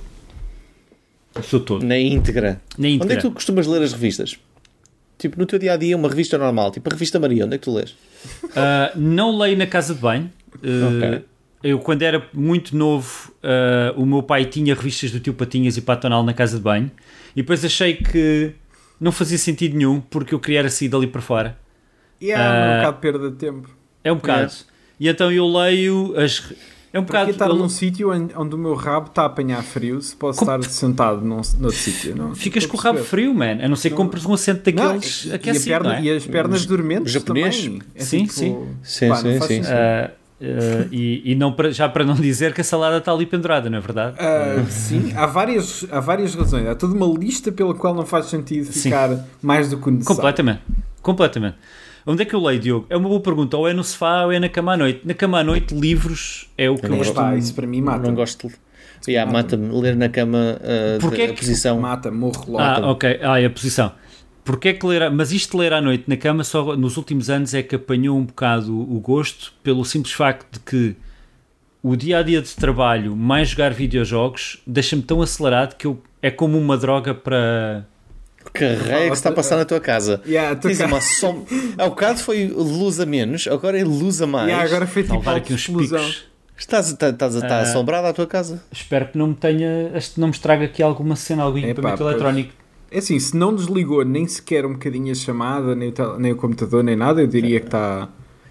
no seu todo.
Na íntegra.
Na íntegra.
Onde é que tu costumas ler as revistas? Tipo, no teu dia-a-dia, uma revista normal. Tipo, a revista Maria, onde é que tu lês?
Uh, não leio na casa de banho. Uh, okay. Eu, quando era muito novo, uh, o meu pai tinha revistas do Tio Patinhas e Patonal na casa de banho. E depois achei que não fazia sentido nenhum, porque eu queria sair dali para fora.
E é uh, um bocado de perda de tempo.
É um bocado. É. E então eu leio as... É um
Porque
bocado...
estar
eu...
num sítio onde o meu rabo está a apanhar frio, se posso Com... estar sentado num, noutro sítio. Não,
Ficas com o rabo frio, man. A não ser que compres um assento daqueles aquecidos.
E, a perna,
é?
e as pernas dormentes
japonês.
também. É
sim,
tipo,
sim.
Sim,
pá,
sim, sim. sim.
Uh, uh, e e não para, já para não dizer que a salada está ali pendurada, não é verdade?
Uh, uh. Sim, há várias, há várias razões. Há toda uma lista pela qual não faz sentido ficar sim. mais do que o necessário.
Completamente. Completamente. Onde é que eu leio, Diogo? É uma boa pergunta. Ou é no sofá ou é na cama à noite. Na cama à noite, livros é o que eu,
eu
gosto.
Pá, isso para mim mata.
Não gosto de... Yeah, mata-me. Ler na cama uh,
Porquê
a, a posição.
Mata, morro logo.
Ah, ok. Ah, é a posição. Porquê é que ler... Mas isto de ler à noite na cama só nos últimos anos é que apanhou um bocado o gosto pelo simples facto de que o dia-a-dia de trabalho mais jogar videojogos deixa-me tão acelerado que eu... é como uma droga para...
Carrega que está a passar na tua casa.
Yeah,
Tens uma som... Ao bocado foi luz a menos, agora é luz a mais.
Yeah, agora foi tipo
aqui uns picos.
Estás, estás, estás, estás uh, assombrado à tua casa?
Espero que não me tenha, não me estraga aqui alguma cena, algum equipamento eletrónico.
É assim, se não desligou nem sequer um bocadinho a chamada, nem o, tel- nem o computador, nem nada, eu diria que está...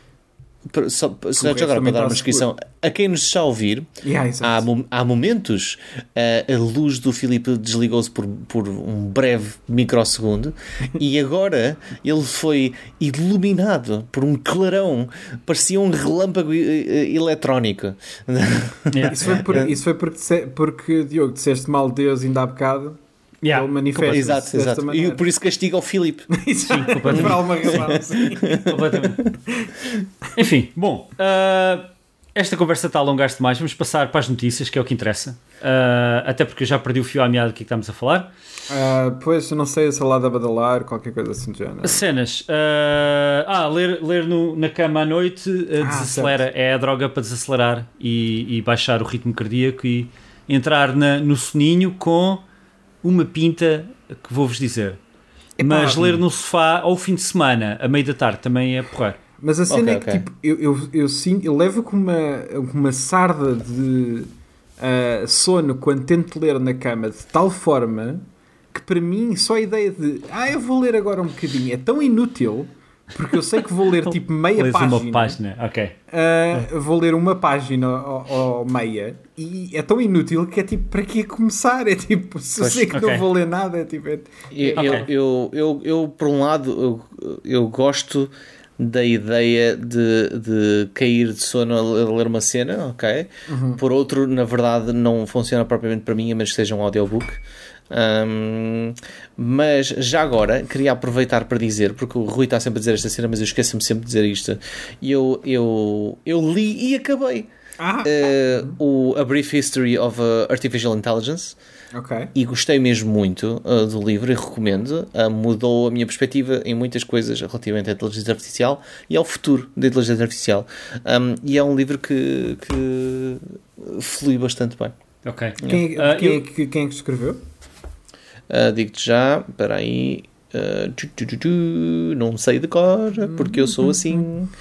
Só, só agora para dar uma descrição a quem nos está a ouvir,
yeah,
há, há momentos uh, a luz do Filipe desligou-se por, por um breve microsegundo e agora ele foi iluminado por um clarão, parecia um relâmpago uh, eletrónico.
Yeah. Isso foi, por, isso foi porque, porque Diogo, disseste mal de Deus ainda há bocado.
Yeah.
Ele manifesta
exato, exato. E por isso castiga o Filipe.
Sim, completamente.
Por alguma razão.
Sim, completamente. Enfim, bom, uh, esta conversa está a alongar-se demais. Vamos passar para as notícias, que é o que interessa. Uh, até porque eu já perdi o fio à meada do que estamos a falar.
Uh, pois, eu não sei, a salada a badalar, qualquer coisa assim de género.
Cenas. Uh, ah, ler, ler no, na cama à noite uh, ah, desacelera. Certo. É a droga para desacelerar e, e baixar o ritmo cardíaco e entrar na, no soninho com... uma pinta que vou-vos dizer. Epá, mas ler no sofá ao fim de semana, a meio da tarde, também é porrer.
Mas a cena
okay,
é que
okay.
tipo, eu, eu, eu, sinto, eu levo com uma, uma sarda de uh, sono quando tento ler na cama de tal forma que para mim só a ideia de ah, eu vou ler agora um bocadinho é tão inútil. Porque eu sei que vou ler tipo meia
Lês
página.
uma página, ok.
Uh, vou ler uma página ou, ou meia e é tão inútil que é tipo, para que começar? É tipo, se eu sei que
okay.
não vou ler nada, é tipo. É...
Eu, okay. eu, eu, eu, eu, por um lado, eu, eu gosto da ideia de, de cair de sono a ler uma cena, ok? Uhum. Por outro, na verdade, não funciona propriamente para mim, a menos que seja um audiobook. Um, mas já agora queria aproveitar para dizer, porque o Rui está sempre a dizer esta cena, mas eu esqueço-me sempre de dizer isto. Eu, eu, eu li e acabei ah. uh, o A Brief History of uh, Artificial Intelligence,
Okay.
E gostei mesmo muito uh, do livro e recomendo. Uh, mudou a minha perspectiva em muitas coisas relativamente à inteligência artificial e ao futuro da inteligência artificial. Um, e é um livro que, que flui bastante bem.
Ok.
Quem,
Yeah.
quem,
Uh,
é que, quem é que escreveu?
Uh, digo-te já, espera aí. Uh, tu, tu, tu, tu, não sei de cor, porque eu sou assim.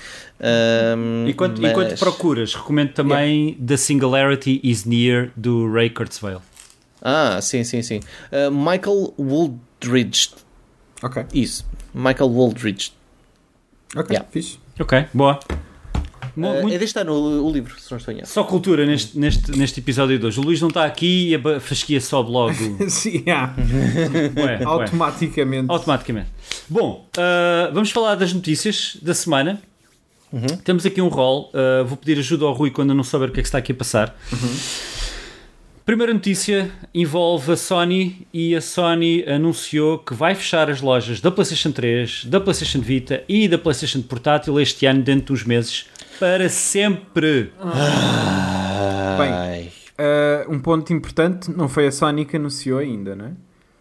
Um,
enquanto,
mas...
enquanto procuras, recomendo também yeah. The Singularity is Near, do Ray Kurzweil.
Ah, sim, sim, sim. Uh, Michael Wooldridge.
Ok.
Isso. Michael Wooldridge.
Ok,
yeah.
fixe.
Ok, boa.
Uh, muito... É deste ano o, o livro, se não estou em erro.
Só cultura neste, neste, neste episódio de hoje. O Luís não está aqui e a fasquia sobe logo.
Sim, yeah.
ué,
automaticamente.
Ué. Automaticamente. Bom, uh, vamos falar das notícias da semana. Uhum. Temos aqui um rol. Uh, vou pedir ajuda ao Rui quando eu não souber o que é que está aqui a passar.
Uhum.
Primeira notícia envolve a Sony, e a Sony anunciou que vai fechar as lojas da PlayStation três, da PlayStation Vita e da PlayStation Portátil este ano, dentro dos meses, para sempre.
Ah. Bem, uh, um ponto importante, não foi a Sony que anunciou ainda, não é?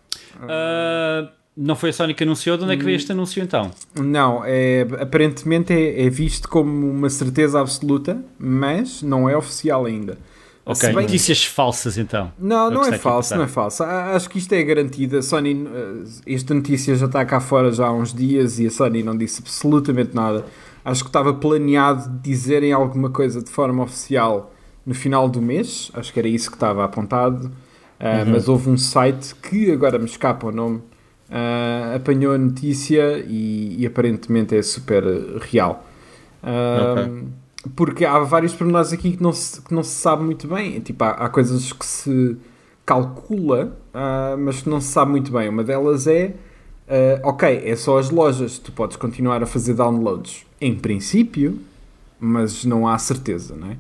Uh, não foi a Sony que anunciou? De onde é que veio este anúncio então?
Não, é, aparentemente é, é visto como uma certeza absoluta, mas não é oficial ainda.
Ok, bem... notícias falsas então.
Não, não é falso, não é falso. Acho que isto é garantido. A Sony, esta notícia já está cá fora já há uns dias e a Sony não disse absolutamente nada. Acho que estava planeado dizerem alguma coisa de forma oficial no final do mês. Acho que era isso que estava apontado. Uh, uhum. Mas houve um site que agora me escapa o nome, uh, apanhou a notícia e, e aparentemente é super real. Uh, okay. Porque há vários pormenores aqui que não se, que não se sabe muito bem. Tipo, há, há coisas que se calcula, uh, mas que não se sabe muito bem. Uma delas é, uh, ok, é só as lojas. Tu podes continuar a fazer downloads em princípio, mas não há certeza, não é?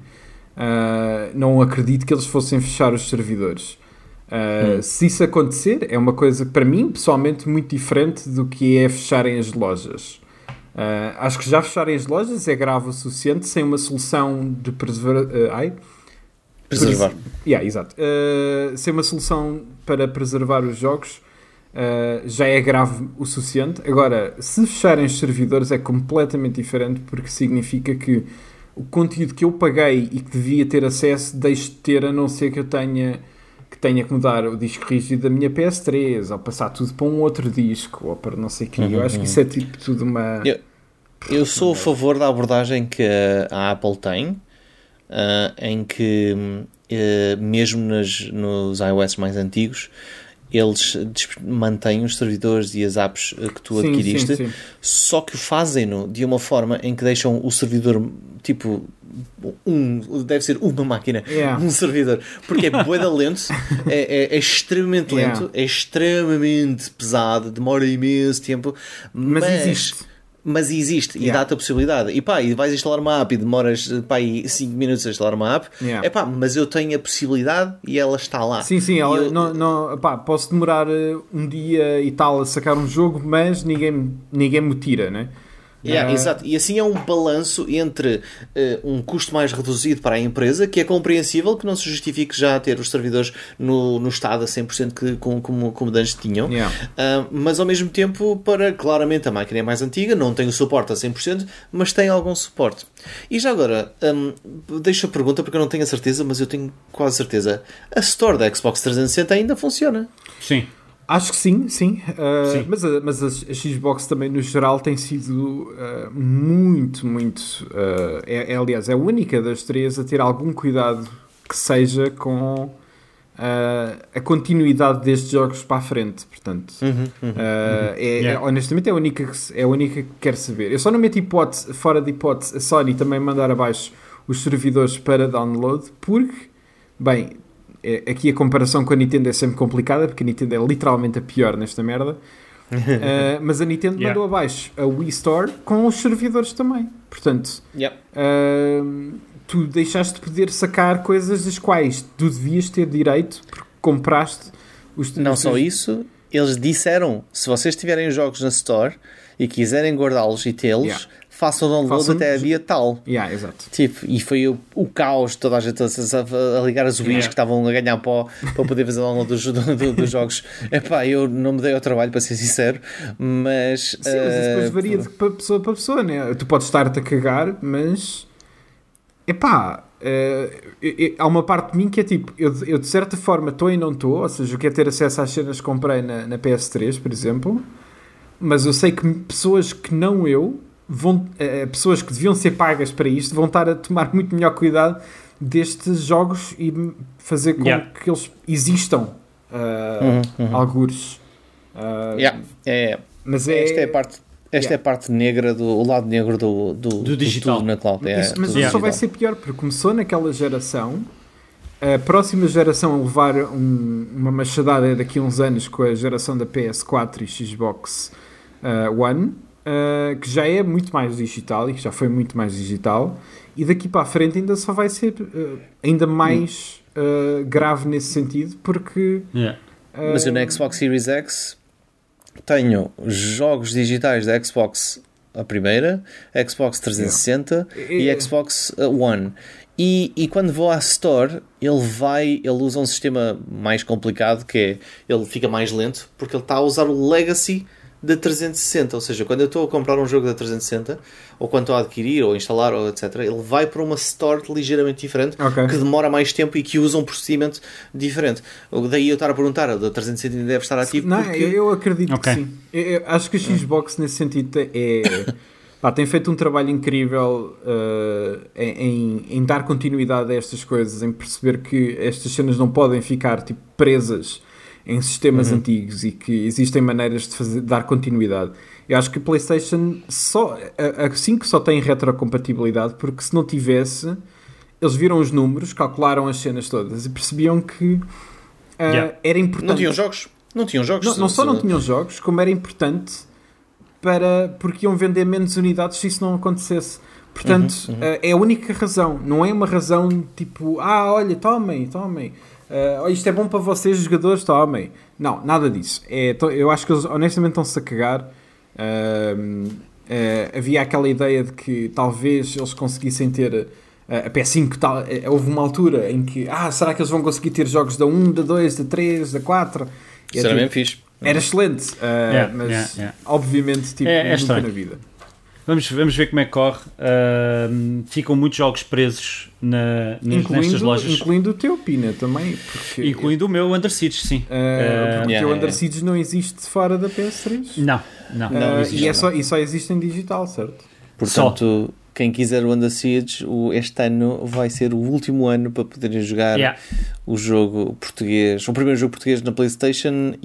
Uh, não acredito que eles fossem fechar os servidores. Uh, hum. Se isso acontecer, é uma coisa, para mim, pessoalmente, muito diferente do que é fecharem as lojas. Uh, acho que já fecharem as lojas é grave o suficiente sem uma solução de preservar... Uh, ai?
Preservar.
Pres- yeah, exato. Uh, sem uma solução para preservar os jogos uh, já é grave o suficiente. Agora, se fecharem os servidores é completamente diferente, porque significa que o conteúdo que eu paguei e que devia ter acesso deixo de ter, a não ser que eu tenha que tenha que mudar o disco rígido da minha P S três, ou passar tudo para um outro disco, ou para não sei o que. Uhum, eu acho que isso é tipo tudo uma...
Eu, eu sou a favor da abordagem que a Apple tem, uh, em que uh, mesmo nas, nos iOS mais antigos, eles mantêm os servidores e as apps que tu sim, adquiriste, sim, sim. Só que fazem-no de uma forma em que deixam o servidor tipo um, deve ser uma máquina,
yeah.
um servidor, porque é bué de lento, é, é, é extremamente lento, yeah. é extremamente pesado, demora imenso tempo, mas,
mas existe.
Mas existe yeah. e dá-te a possibilidade. E pá, e vais instalar uma app e demoras pá, cinco minutos a instalar uma app.
Yeah.
É pá, mas eu tenho a possibilidade e ela está lá.
Sim, sim, ela,
eu,
não, não, pá, posso demorar um dia e tal a sacar um jogo, mas ninguém, ninguém me tira, né?
Yeah,
uh...
Exato, e assim é um balanço entre uh, um custo mais reduzido para a empresa, que é compreensível, que não se justifique já ter os servidores no, no estado a cem por cento que, como, como, como antes tinham,
yeah.
uh, mas ao mesmo tempo, para claramente a máquina é mais antiga, não tem o suporte a cem por cento, mas tem algum suporte. E já agora, um, deixo a pergunta porque eu não tenho a certeza, mas eu tenho quase certeza, a Store da Xbox trezentos e sessenta ainda funciona?
Sim.
Acho que sim, sim. Uh,
sim.
Mas, a, mas a, a Xbox também, no geral, tem sido uh, muito, muito... Uh, é, é, aliás, é a única das três a ter algum cuidado que seja com uh, a continuidade destes jogos para a frente. Portanto,
uhum, uhum,
uh, é,
yeah.
é, honestamente, é a, única que, é a única que quero saber. Eu só não meto hipótese, fora de hipótese, a Sony também mandar abaixo os servidores para download, porque, bem... Aqui a comparação com a Nintendo é sempre complicada, porque a Nintendo é literalmente a pior nesta merda. uh, mas a Nintendo yeah. mandou abaixo a Wii Store com os servidores também. Portanto,
yep.
uh, tu deixaste de poder sacar coisas das quais tu devias ter direito porque compraste os...
Não
os
só
teus...
isso, eles disseram, se vocês tiverem jogos na Store e quiserem guardá-los e tê-los,
yeah.
faça o download
Façam-
até a dia tal.
Yeah, exato.
Tipo, e foi o, o caos, toda a gente a, a- a ligar as U Is
Yeah.
que estavam a ganhar pó para poder fazer download dos, do- do- dos jogos. Epá, eu não me dei ao trabalho, para ser sincero, mas...
Sim, mas isso depois
eh,
varia de pa- pessoa para pessoa, né? Tu podes estar-te a cagar, mas... Epá, eh, eu- eu- há uma parte de mim que é tipo, eu, eu de certa forma estou e não estou, ou seja, eu quero ter acesso às cenas que comprei na, na P S três, por exemplo, mas eu sei que pessoas que não eu, vão, eh, pessoas que deviam ser pagas para isto, vão estar a tomar muito melhor cuidado destes jogos e fazer com
Yeah.
que eles existam, uh,
Uhum, uhum.
algures. Uh,
yeah, é,
Mas é...
esta é a parte, esta
Yeah.
é a parte negra, do, o lado negro do, do,
Do digital.
tudo na cloud. É,
Isso, mas
tudo
isso só vai
digital.
ser pior, porque começou naquela geração, a próxima geração a levar um- uma machadada é daqui a uns anos com a geração da P S quatro e Xbox uh, One, uh, que já é muito mais digital e que já foi muito mais digital, e daqui para a frente ainda só vai ser uh, ainda mais uh, grave nesse sentido, porque...
Yeah.
uh,
Mas eu na Xbox Series X tenho jogos digitais da Xbox a primeira, Xbox trezentos e sessenta
Yeah.
e Xbox One. E, e quando vou à Store, ele vai, ele usa um sistema mais complicado, que é, ele fica mais lento, porque ele está a usar o Legacy da trezentos e sessenta, ou seja, quando eu estou a comprar um jogo da trezentos e sessenta, ou quando estou a adquirir, ou instalar, ou etcétera, ele vai para uma store ligeiramente diferente,
Ok.
que demora mais tempo e que usa um procedimento diferente. Daí eu estar a perguntar, a da trezentos e sessenta deve estar ativo,
Não,
porque...
eu, eu acredito
Ok.
que sim. Eu, eu acho que a Xbox nesse sentido é, pá, tem feito um trabalho incrível uh, em, em dar continuidade a estas coisas, em perceber que estas cenas não podem ficar tipo, presas em sistemas
Uhum.
antigos e que existem maneiras de fazer, dar continuidade. Eu acho que a PlayStation só, a, a cinco só tem retrocompatibilidade, porque se não tivesse, eles viram os números, calcularam as cenas todas e percebiam que uh,
Yeah.
era importante.
Não tinham jogos? Não tinham jogos?
Não, não só não tinham jogos, como era importante para, porque iam vender menos unidades se isso não acontecesse. Portanto,
Uhum, uhum.
uh, é a única razão. Não é uma razão tipo, ah, olha, tomem, tomem. Uh, isto é bom para vocês, jogadores, tomem. Não, nada disso. É, to- eu acho que eles honestamente estão-se a cagar. Uh, uh, havia aquela ideia de que talvez eles conseguissem ter uh, a P S cinco. Tal, uh, houve uma altura em que, ah, será que eles vão conseguir ter jogos da um, da dois, da três, da quatro? E é
Isso era
tipo,
bem fixe.
era excelente, uh,
Yeah,
mas
yeah, yeah.
obviamente tipo,
É- é
nunca
estranho.
na vida.
Vamos, vamos ver como é que corre. Ahm, ficam muitos jogos presos na, nas, nestas
Incluindo,
lojas.
incluindo o teu, Pina, também. Porque,
Incluindo o meu Under Siege, sim.
uh,
Uh,
porque
yeah,
o Under
yeah.
Siege não existe fora da P S três.
Não, não.
Uh,
Não existe,
e, é
não.
só, e só existe em digital, certo?
Portanto, quem quiser o Under Siege, o- este ano vai ser o último ano para poderem jogar
Yeah.
o jogo português, o primeiro jogo português na PlayStation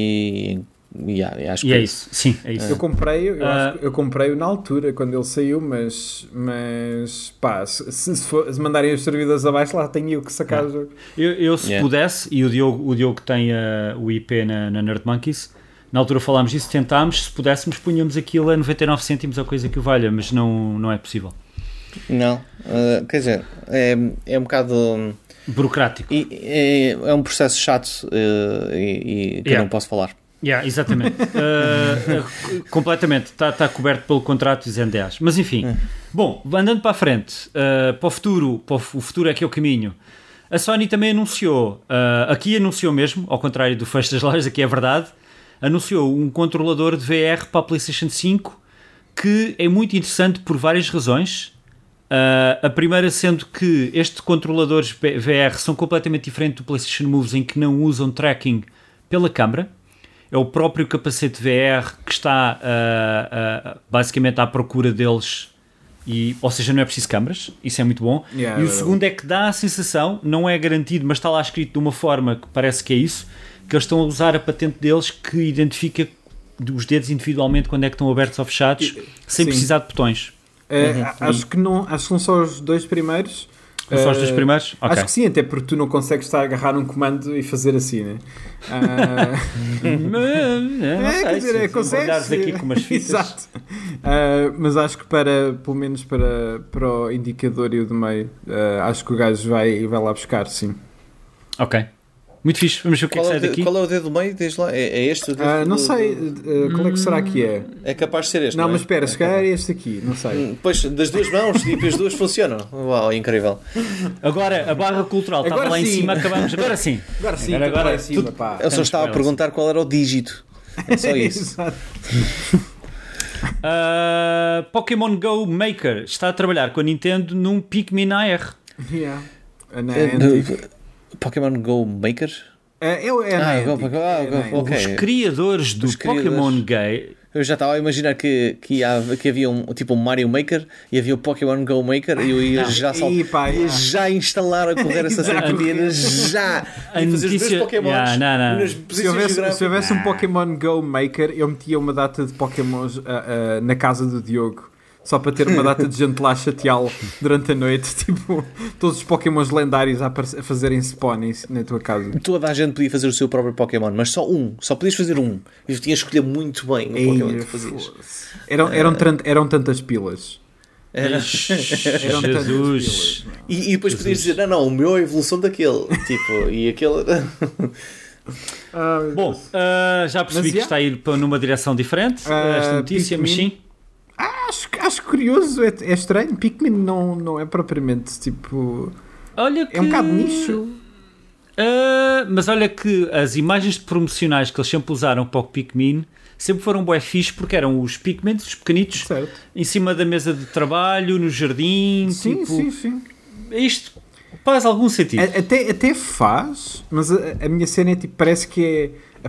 e, e yeah, acho
E
que
é isso, sim, é isso.
Eu comprei, eu,
Ah.
acho que eu comprei na altura, quando ele saiu, mas, mas pá, se, se, for- se mandarem os servidores abaixo, lá tenho eu que sacar
Yeah.
o jogo.
Eu, eu, se
Yeah.
pudesse, e o Diogo, o Diogo tem uh, o I P na, na Nerd Monkeys, na altura falámos disso, tentámos, se pudéssemos, punhamos aquilo a noventa e nove cêntimos ou coisa que o valha, mas não, não é possível.
não, uh, quer dizer, é, é um bocado hum,
Burocrático.
e- é, é um processo chato uh, e, e que eu
Yeah.
não posso falar.
Yeah, exatamente. Uh, uh, completamente. Está tá coberto pelo contrato e os N D As. Mas enfim. Bom, andando para a frente, uh, para o futuro, para o, o futuro é que é o caminho. A Sony também anunciou, uh, aqui anunciou mesmo, ao contrário do fecho das lojas, aqui é verdade, anunciou um controlador de V R para a PlayStation cinco que é muito interessante por várias razões. Uh, a primeira sendo que estes controladores V R são completamente diferentes do PlayStation Moves, em que não usam tracking pela câmara. É o próprio capacete V R que está uh, uh, basicamente à procura deles, e, ou seja, não é preciso câmaras, isso é muito bom.
Yeah,
e o
é
segundo é que dá a sensação, não é garantido, mas está lá escrito de uma forma que parece que é isso, que eles estão a usar a patente deles que identifica os dedos individualmente quando é que estão abertos ou fechados, sem
Sim.
precisar de botões.
Uh, acho, que não, acho que são só os dois primeiros.
São só os dois
Uh,
primeiros? Ok.
Acho que sim, até porque tu não consegues estar a agarrar um comando e fazer assim, né? Ah,
Não
é,
sei,
quer dizer,
se-
é,
se
consegues.
olhares aqui com umas fitas.
Exato. Ah, mas acho que para, pelo menos para, para o indicador e o do meio, ah, acho que o gajo vai, vai lá buscar, sim.
Ok. Muito fixe, vamos ver o que
qual
é que
é
sai daqui.
Qual é o dedo do meio? Diz lá. É, é este o dedo
Uh, não
do,
sei,
do...
uh, qual é que será que é?
É capaz de ser este.
Não,
Não,
mas
é?
espera,
é
se calhar é este aqui, não sei.
Pois, das duas mãos, tipo, as duas funcionam. Uau, incrível.
Agora, a barra cultural
Agora
estava lá em
sim.
cima, acabamos. Agora sim.
Agora sim,
agora,
agora,
agora
em cima,
tu-
pá.
Eu só
Estamos
estava a
com
perguntar qual era o dígito. É só isso.
Exato.
Uh, Pokémon Go Maker está a trabalhar com a Nintendo num Pikmin A R.
Yeah. A
É,
Niantic.
do- Pokémon Go Maker?
É, é, é a
Ah,
Niantic.
Go- Go-
É a
Go-
Niantic.
ok.
Os criadores do
Os criadores.
Pokémon Gay.
Eu já estava a imaginar que, que, ia, que havia um tipo um Mario Maker e havia o Pokémon Go Maker e eu ia já, sal,
Ih, pá,
ia
yeah.
já instalar a correr essa
Exato.
serpentina já
A
e fazer os
notícia-
dois Pokémons
Yeah, não, não.
nas
Se
posições
houvesse, se
geográficas.
houvesse um Pokémon Go Maker, eu metia uma data de Pokémons ah, ah, na casa do Diogo. Só para ter uma data de gente lá a chateá-lo durante a noite. Tipo, todos os Pokémons lendários a, aparecer- a fazerem spawn em- na tua casa.
Toda a gente podia fazer o seu próprio Pokémon, mas só um, só podias fazer um e tinhas de escolher muito bem o
Ei,
Pokémon que tu fazias.
foda-se. Eram, eram, tran- eram tantas pilas.
Era-
Eram tantas
Jesus.
pilas.
E, e depois podias dizer, não, não, o meu é a evolução daquele. Tipo, e aquele.
Ah, meu
Bom,
Deus.
uh, já percebi
Mas,
que
yeah.
está a ir para numa direção diferente
Ah,
esta notícia, mas
Pikmin.
sim.
acho, acho curioso, é, é estranho. Pikmin não, não é propriamente tipo.
Olha que...
É um bocado nicho.
Uh, mas olha que as imagens promocionais que eles sempre usaram para o Pikmin sempre foram bué fixe porque eram os Pikmin, os pequenitos,
Certo.
em cima da mesa de trabalho, no jardim.
Sim,
tipo,
sim, sim.
Isto faz algum sentido.
A- Até, até faz, mas a, a minha cena é tipo, parece que é.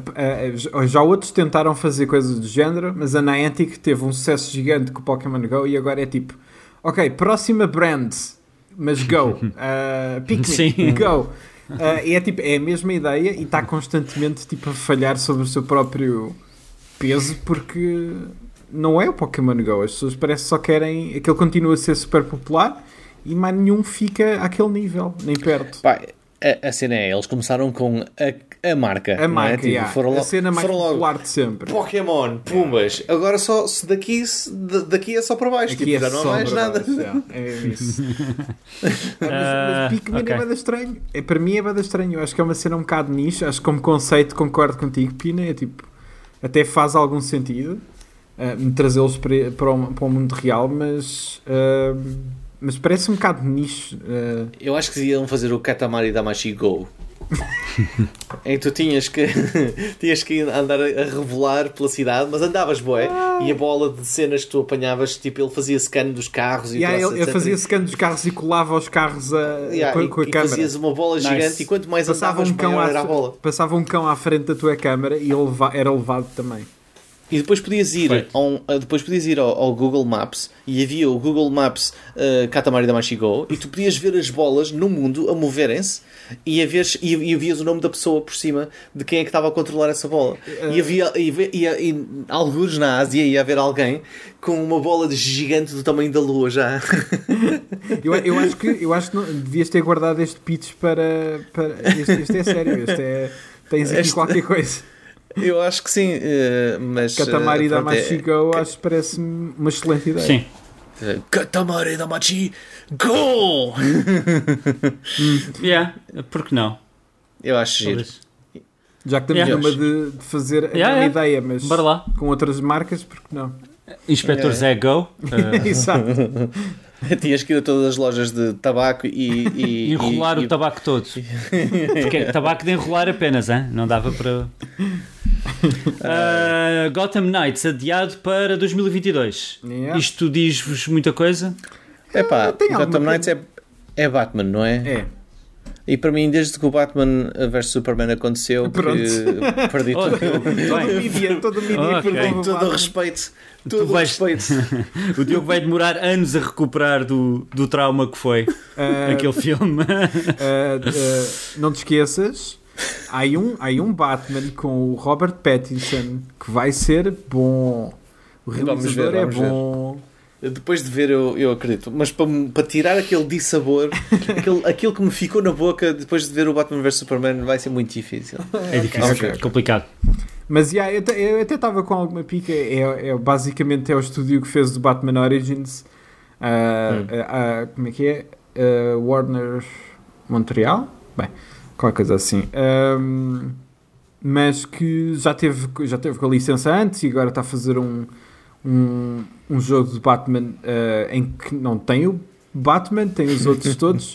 a- a- já outros tentaram fazer coisas do género, mas a Niantic teve um sucesso gigante com o Pokémon Go e agora é tipo, ok, próxima brand, mas go. Uh, Pikmin,
Sim.
go. Uh, e é tipo, é a mesma ideia e está constantemente tipo, a falhar sobre o seu próprio peso porque não é o Pokémon Go. As pessoas parece que só querem. Aquele continua a ser super popular e mais nenhum fica àquele nível, nem perto.
Pá, a, a cena é, eles começaram com a, a marca.
A
não
marca,
é? Tipo,
yeah,
foram
a
logo,
cena mais
foram logo,
popular de sempre.
Pokémon, pumbas. Agora só se daqui, se da- daqui é só para baixo.
Aqui
Tipo,
é
já não há
só
mais
para
nada.
baixo, yeah, é mesmo isso. mas,
Ah,
mas Pikmin
ok.
é bada estranho. É, para mim é bada estranho. Eu acho que é uma cena um bocado nicho. Acho que como conceito concordo contigo, Pina. É tipo, até faz algum sentido uh, trazê-los para, para, o, para o mundo real, mas, uh, mas parece um bocado nicho. Uh,
Eu acho que iam fazer o Katamari Damacy Go. em que tu tinhas que tinhas que andar a, a revelar pela cidade, mas andavas bué e a bola de cenas que tu apanhavas, tipo, ele fazia scan dos carros e
yeah,
troço,
ele, ele
etcétera.
fazia scan dos carros e colava os carros a,
Yeah,
com,
e,
com a
e
câmera.
fazias uma bola
Nice.
gigante e quanto mais
Passava
andavas,
um, cão
maior
à,
era a bola.
passava um cão à frente da tua câmara e ele leva- era levado também.
E depois podias ir,
Feito.
a um- a- depois podias ir ao, ao Google Maps e havia o Google Maps uh, Katamari Damacy Go e tu podias ver as bolas no mundo a moverem-se e, a veres, e, e havias o nome da pessoa por cima de quem é que estava a controlar essa bola. E havia, e, ve- e, e, e alguns na Ásia ia haver alguém com uma bola de gigante do tamanho da lua já.
Eu, eu acho que, eu acho que não, devias ter guardado este pitch para. para este, este é sério, este é. Tens aqui
Este-
qualquer coisa.
Eu acho que sim, uh, mas...
Katamari
uh, pronto,
Damacy
é-
Go, acho que parece-me uma excelente ideia.
Sim.
Uh, Katamari Damacy Go!
Yeah, por que não?
Eu acho giro.
Talvez.
Já que estamos
Yeah.
numa de, de fazer a
Yeah,
mesma
yeah.
ideia, mas
Bora lá.
com outras marcas, porque não?
Inspetor
Yeah.
Zé Go. Uh,
Exato.
Tinhas que ir a todas as lojas de tabaco e... e
enrolar
e,
o tabaco todo. Porque é tabaco de enrolar apenas, hein? Não dava para. Uh, Gotham Knights adiado para dois mil e vinte e dois.
Yeah.
Isto diz-vos muita coisa?
Epá,
Tem alguma
Gotham Knights é, é Batman, não é?
É.
E para mim, desde que o Batman versus Superman aconteceu,
Pronto.
que perdi
Oh,
tudo.
Todo o
bem.
mídia, todo o mídia
Ok.
que
Perdi
envolve o
todo o
Batman.
respeito.
Tu
Todo o
vais-
respeito.
O Diogo vai demorar anos a recuperar do, do trauma que foi
Ah,
aquele filme.
ah, ah, não te esqueças, há aí um, há aí um Batman com o Robert Pattinson que vai ser bom. O
Vamos
realizador
ver,
é
vamos ver.
bom.
Depois de ver, eu, eu acredito. Mas para, para tirar aquele dissabor, aquele, aquilo que me ficou na boca depois de ver o Batman versus Superman, vai ser muito difícil.
É difícil,
Vamos
é
ver.
complicado.
Mas yeah, eu, te- eu até estava com alguma pica. É, é, basicamente é o estúdio que fez o Batman Origins. Ah,
Hum.
ah, ah, como é que é? Ah, Warner Montreal? Bem, qualquer coisa assim. Um, mas que já teve, já teve com a licença antes e agora está a fazer um, um, um jogo de Batman uh, em que não tem o Batman, tem os outros todos.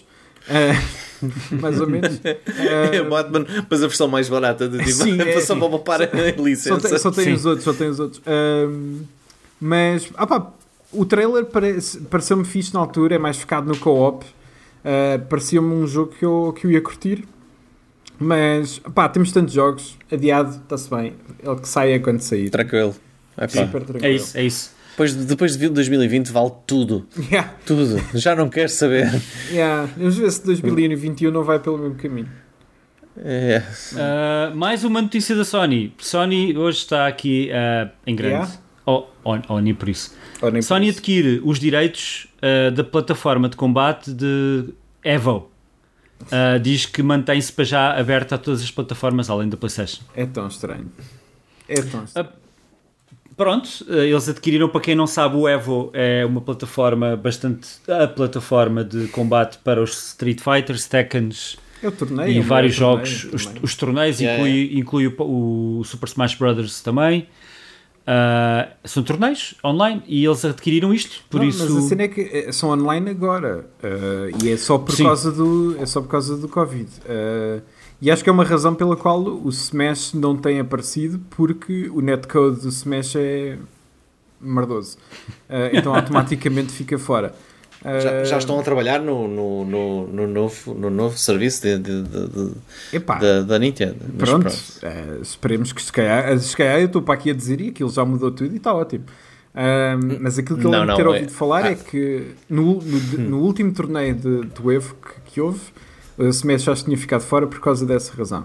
Uh, mais ou menos.
É uh, Batman, mas a versão mais barata de tipo,
sim, é,
só para poupar a licença.
Só tem, só tem os outros, só tem os outros. Um, mas, ah pá, o trailer parece, pareceu-me fixe na altura, é mais focado no co-op. Uh, parecia-me um jogo que eu, que eu ia curtir. Mas, pá, temos tantos jogos, adiado, está-se bem. Ele que saia quando sair.
Tranquilo. É,
Super tranquilo. É isso, é isso.
Depois, depois de dois mil e vinte vale tudo.
Yeah.
Tudo. Já não quero saber.
Yeah. Vamos ver se dois mil e vinte e um não vai pelo mesmo caminho.
É.
Uh, mais uma notícia da Sony. Sony hoje está aqui uh, em grande.
Yeah.
Oh, oh, oh, nem por isso.
Oh, nem
Sony
por isso.
adquire os direitos uh, da plataforma de combate de Evo. Uh, diz que mantém-se para já aberta a todas as plataformas além da PlayStation.
É tão estranho. É tão estranho.
Uh, pronto, uh, eles adquiriram, para quem não sabe, o Evo é uma plataforma bastante... a plataforma de combate para os Street Fighters, Tekkens
é o torneio,
e
é
vários
torneio,
jogos.
torneio.
Os, os torneios
Yeah,
inclui,
yeah.
inclui o, o Super Smash Brothers também. Uh, são torneios online e eles adquiriram isto, por
não,
isso...
Mas a cena é que são online agora uh, e é só por
Sim.
causa do é só por causa do Covid. Uh, e acho que é uma razão pela qual o Smash não tem aparecido, porque o netcode do Smash é merdoso. Uh, então automaticamente fica fora. Uh,
Já, já estão a trabalhar no, no, no, no, novo, no novo serviço de, de, de, de,
epá,
da, da Nintendo. Mas
pronto,
pronto.
Uh, esperemos que se calhar, se calhar eu estou para aqui a dizer e aquilo já mudou tudo e está ótimo. Uh, mas aquilo que eu
Não,
lembro de
não,
ter
é-
ouvido falar
ah.
é que no, no, no último torneio de, do Evo que, que houve, o Smash já tinha ficado fora por causa dessa razão.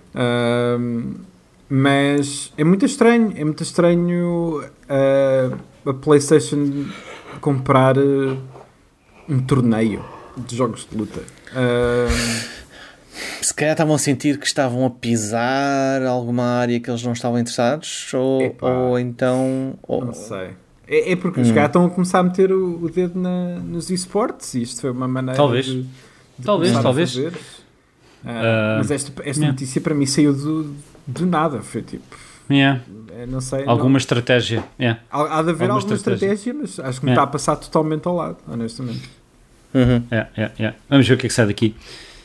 Uh, mas é muito estranho, é muito estranho uh, a PlayStation comprar uh, um torneio de jogos de luta. Uh,
Se calhar estavam a sentir que estavam a pisar alguma área que eles não estavam interessados, ou,
Epá,
ou então. Ou...
não sei. É, é porque os caras estão a começar a meter o, o dedo na, nos esportes e isto foi uma maneira
Talvez.
de, de
Talvez,
começar a
talvez.
fazer. Uh,
Uh,
mas esta, esta
yeah.
notícia para mim saiu do, do nada. Foi tipo,
Yeah.
é, não sei.
Alguma
não,
estratégia. Yeah.
há, há de haver
alguma
alguma
estratégia.
estratégia, mas acho que me
Yeah.
está a passar totalmente ao lado, honestamente.
Uhum.
Yeah, yeah, yeah. Vamos ver o que é que sai daqui.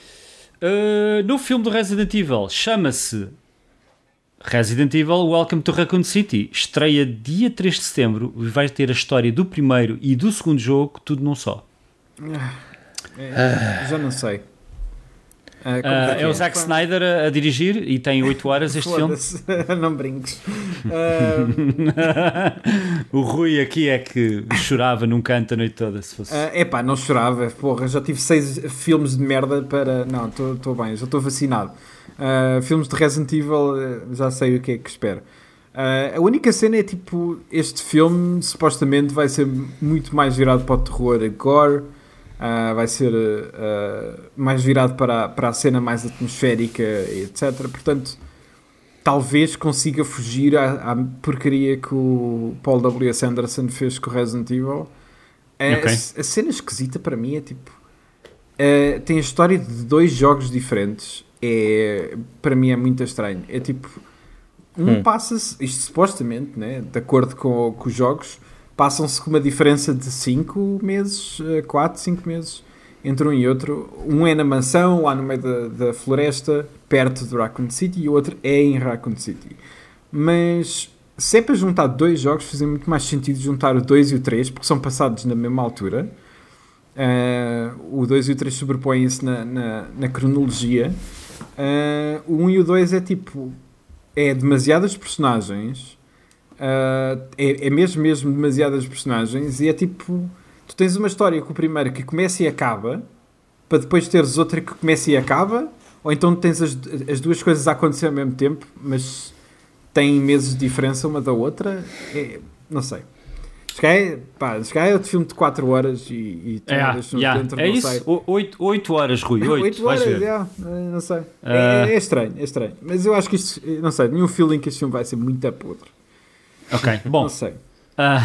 Uh, no filme do Resident Evil, chama-se Resident Evil Welcome to Raccoon City. Estreia dia três de setembro e vai ter a história do primeiro e do segundo jogo, tudo num só.
É, já não sei. Ah, como
Uh,
que
é o Zack Snyder a, a dirigir e tem oito horas este filme.
Foda-se. Não brinques. Ah,
O Rui aqui é que chorava num canto a noite toda, se fosse.
É uh, pá, não chorava, porra, já tive seis filmes de merda para... Não, estou bem, já estou vacinado. Uh, filmes de Resident Evil, uh, já sei o que é que espero. Uh, a única cena é tipo, este filme supostamente vai ser muito mais virado para o terror, a gore, uh, vai ser uh, mais virado para, para a cena mais atmosférica, etcétera. Portanto, talvez consiga fugir à, à porcaria que o Paul W S. Anderson fez com o Resident Evil. Uh,
Ok.
a, a cena esquisita para mim é tipo, uh, tem a história de dois jogos diferentes. É, para mim é muito estranho. É tipo, um
Hum.
passa-se, isto supostamente, né, de acordo com, com os jogos, passam-se com uma diferença de cinco meses, quatro, cinco meses entre um e outro. Um é na mansão, lá no meio da, da floresta, perto de Raccoon City, e o outro é em Raccoon City. Mas se é para juntar dois jogos, fazia muito mais sentido juntar o dois e o três, porque são passados na mesma altura. Uh, o dois e o três sobrepõem-se na, na, na cronologia. Uh, o um e o dois é tipo, é demasiadas personagens, uh, é, é mesmo mesmo demasiadas personagens, e é tipo, tu tens uma história com o primeiro que começa e acaba, para depois teres outra que começa e acaba, ou então tens as, as duas coisas a acontecer ao mesmo tempo, mas têm meses de diferença uma da outra. É, não sei. Se calhar, pá, se calhar é outro filme de quatro horas e, e tu
É,
deixas-me
yeah.
dentro,
é
não
isso?
sei.
oito horas, Rui. oito,
Oito
vais
horas,
ver.
yeah, não sei.
Ah.
É, é estranho, é estranho. Mas eu acho que isto, não sei, nenhum feeling que este filme vai ser muito a podre.
Ok, bom.
Não sei.
Ah,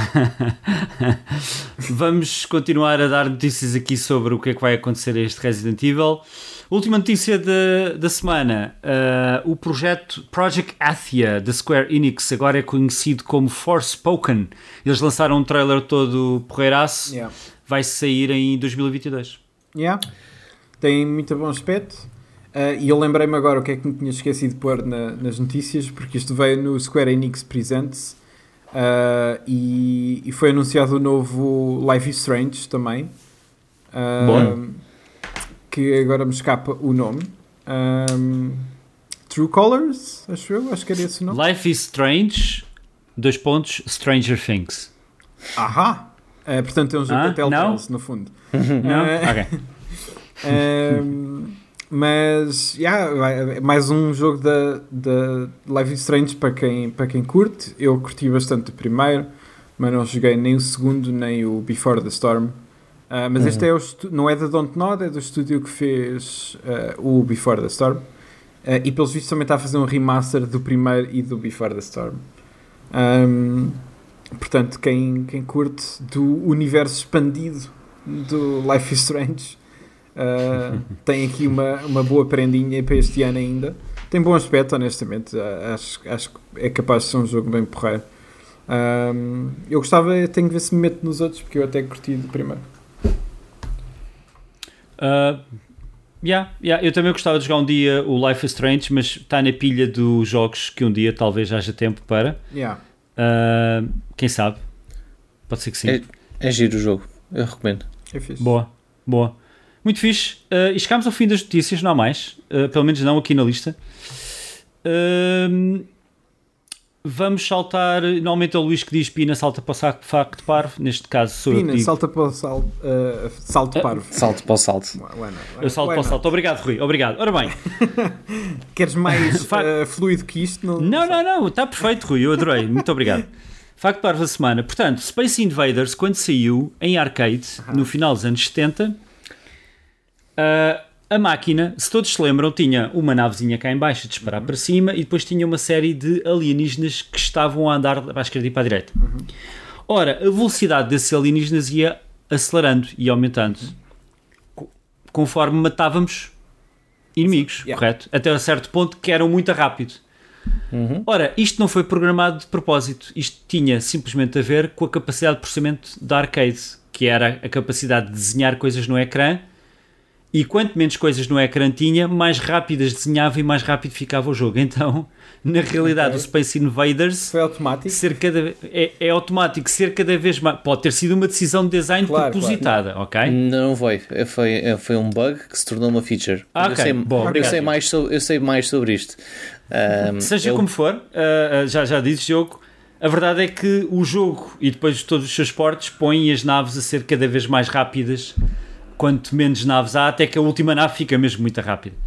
vamos continuar a dar notícias aqui sobre o que é que vai acontecer a este Resident Evil. Última notícia de, da semana. Uh, o projeto Project Athia da Square Enix agora é conhecido como Forspoken. Eles lançaram um trailer todo porreiraço.
Yeah.
Vai sair em dois mil e vinte e dois.
Yeah. Tem muito bom aspecto. Uh, e eu lembrei-me agora o que é que me tinha esquecido de pôr na, nas notícias, porque isto veio no Square Enix Presents uh, e, e foi anunciado o novo Life is Strange também. Uh,
Bom.
Que agora me escapa o nome. Um, True Colors, acho eu, acho que era esse o nome.
Life is Strange, dois pontos, Stranger Things.
Ahá! Uh, portanto é um jogo
ah,
da Telltales, no fundo.
Não?
Uh,
Ok.
um, mas, yeah, mais um jogo da, da Life is Strange para quem, para quem curte. Eu curti bastante o primeiro, mas não joguei nem o segundo, nem o Before the Storm. Uh, mas uhum. este é o não é da Dontnod, é do estúdio que fez uh, o Before the Storm. Uh, e pelos vistos também está a fazer um remaster do primeiro e do Before the Storm. Um, portanto, quem, quem curte do universo expandido do Life is Strange uh, tem aqui uma, uma boa prendinha para este ano ainda. Tem bom aspecto, honestamente. Uh, acho, acho que é capaz de ser um jogo bem porreiro. Um, eu gostava, tenho que ver se me meto nos outros, porque eu até curti do primeiro.
Uh, yeah, yeah, eu também gostava de jogar um dia o Life is Strange, mas está na pilha dos jogos que um dia talvez haja tempo para.
Yeah.
Uh, quem sabe? Pode ser que sim.
É, é giro o jogo, eu recomendo.
É fixe.
Boa, boa. Muito fixe. Uh, e chegámos ao fim das notícias, não há mais. Uh, pelo menos não aqui na lista. Uh, Vamos saltar, normalmente é o Luís que diz Pina salta para o saco de facto parvo, neste caso sou
Pina,
eu que digo.
salta para o sal, uh, salto parvo.
Salto para o salto.
Ué, não,
Eu salto
ué,
para o
não.
salto. Obrigado, Rui. Obrigado. Ora bem.
Queres mais
Fa-
uh, fluido que isto? Não,
Não, não, não. Está perfeito, Rui. Eu adorei. Muito obrigado. Facto parvo da semana. Portanto, Space Invaders, quando saiu em arcade,
Aham.
no final dos anos setenta, uh, a máquina, se todos se lembram, tinha uma navezinha cá em baixo a disparar
Uhum.
para cima e depois tinha uma série de alienígenas que estavam a andar para a esquerda e para a direita.
Uhum.
Ora, a velocidade desses alienígenas ia acelerando e aumentando co- conforme matávamos inimigos,
Yeah.
correto? Até a certo ponto que eram muito rápido.
Uhum.
Ora, isto não foi programado de propósito. Isto tinha simplesmente a ver com a capacidade de processamento da arcade, que era a capacidade de desenhar coisas no ecrã. E quanto menos coisas no ecrã tinha, mais rápidas desenhava e mais rápido ficava o jogo. Então, na realidade,
Ok.
o Space Invaders
Foi automático?
ser cada, é, é automático, ser cada vez mais... Pode ter sido uma decisão de design
Claro,
propositada, ok?
Não foi. Foi, foi um bug que se tornou uma feature.
Ah,
eu,
ok.
sei,
Bom,
eu,
obrigado.
sei mais sobre, eu sei mais sobre isto. Um,
Seja
eu-
como for, uh, uh, já, já disse, jogo, a verdade é que o jogo e depois todos os seus portos põem as naves a ser cada vez mais rápidas. Quanto menos naves há, até que a última nave fica mesmo muito rápida.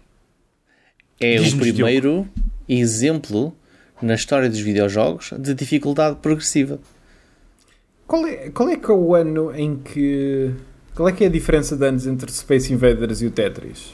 É o
Diz-nos,
primeiro exemplo na história dos videojogos de dificuldade progressiva.
Qual é, qual é que é o ano em que... Qual é que é a diferença de anos entre Space Invaders e o Tetris?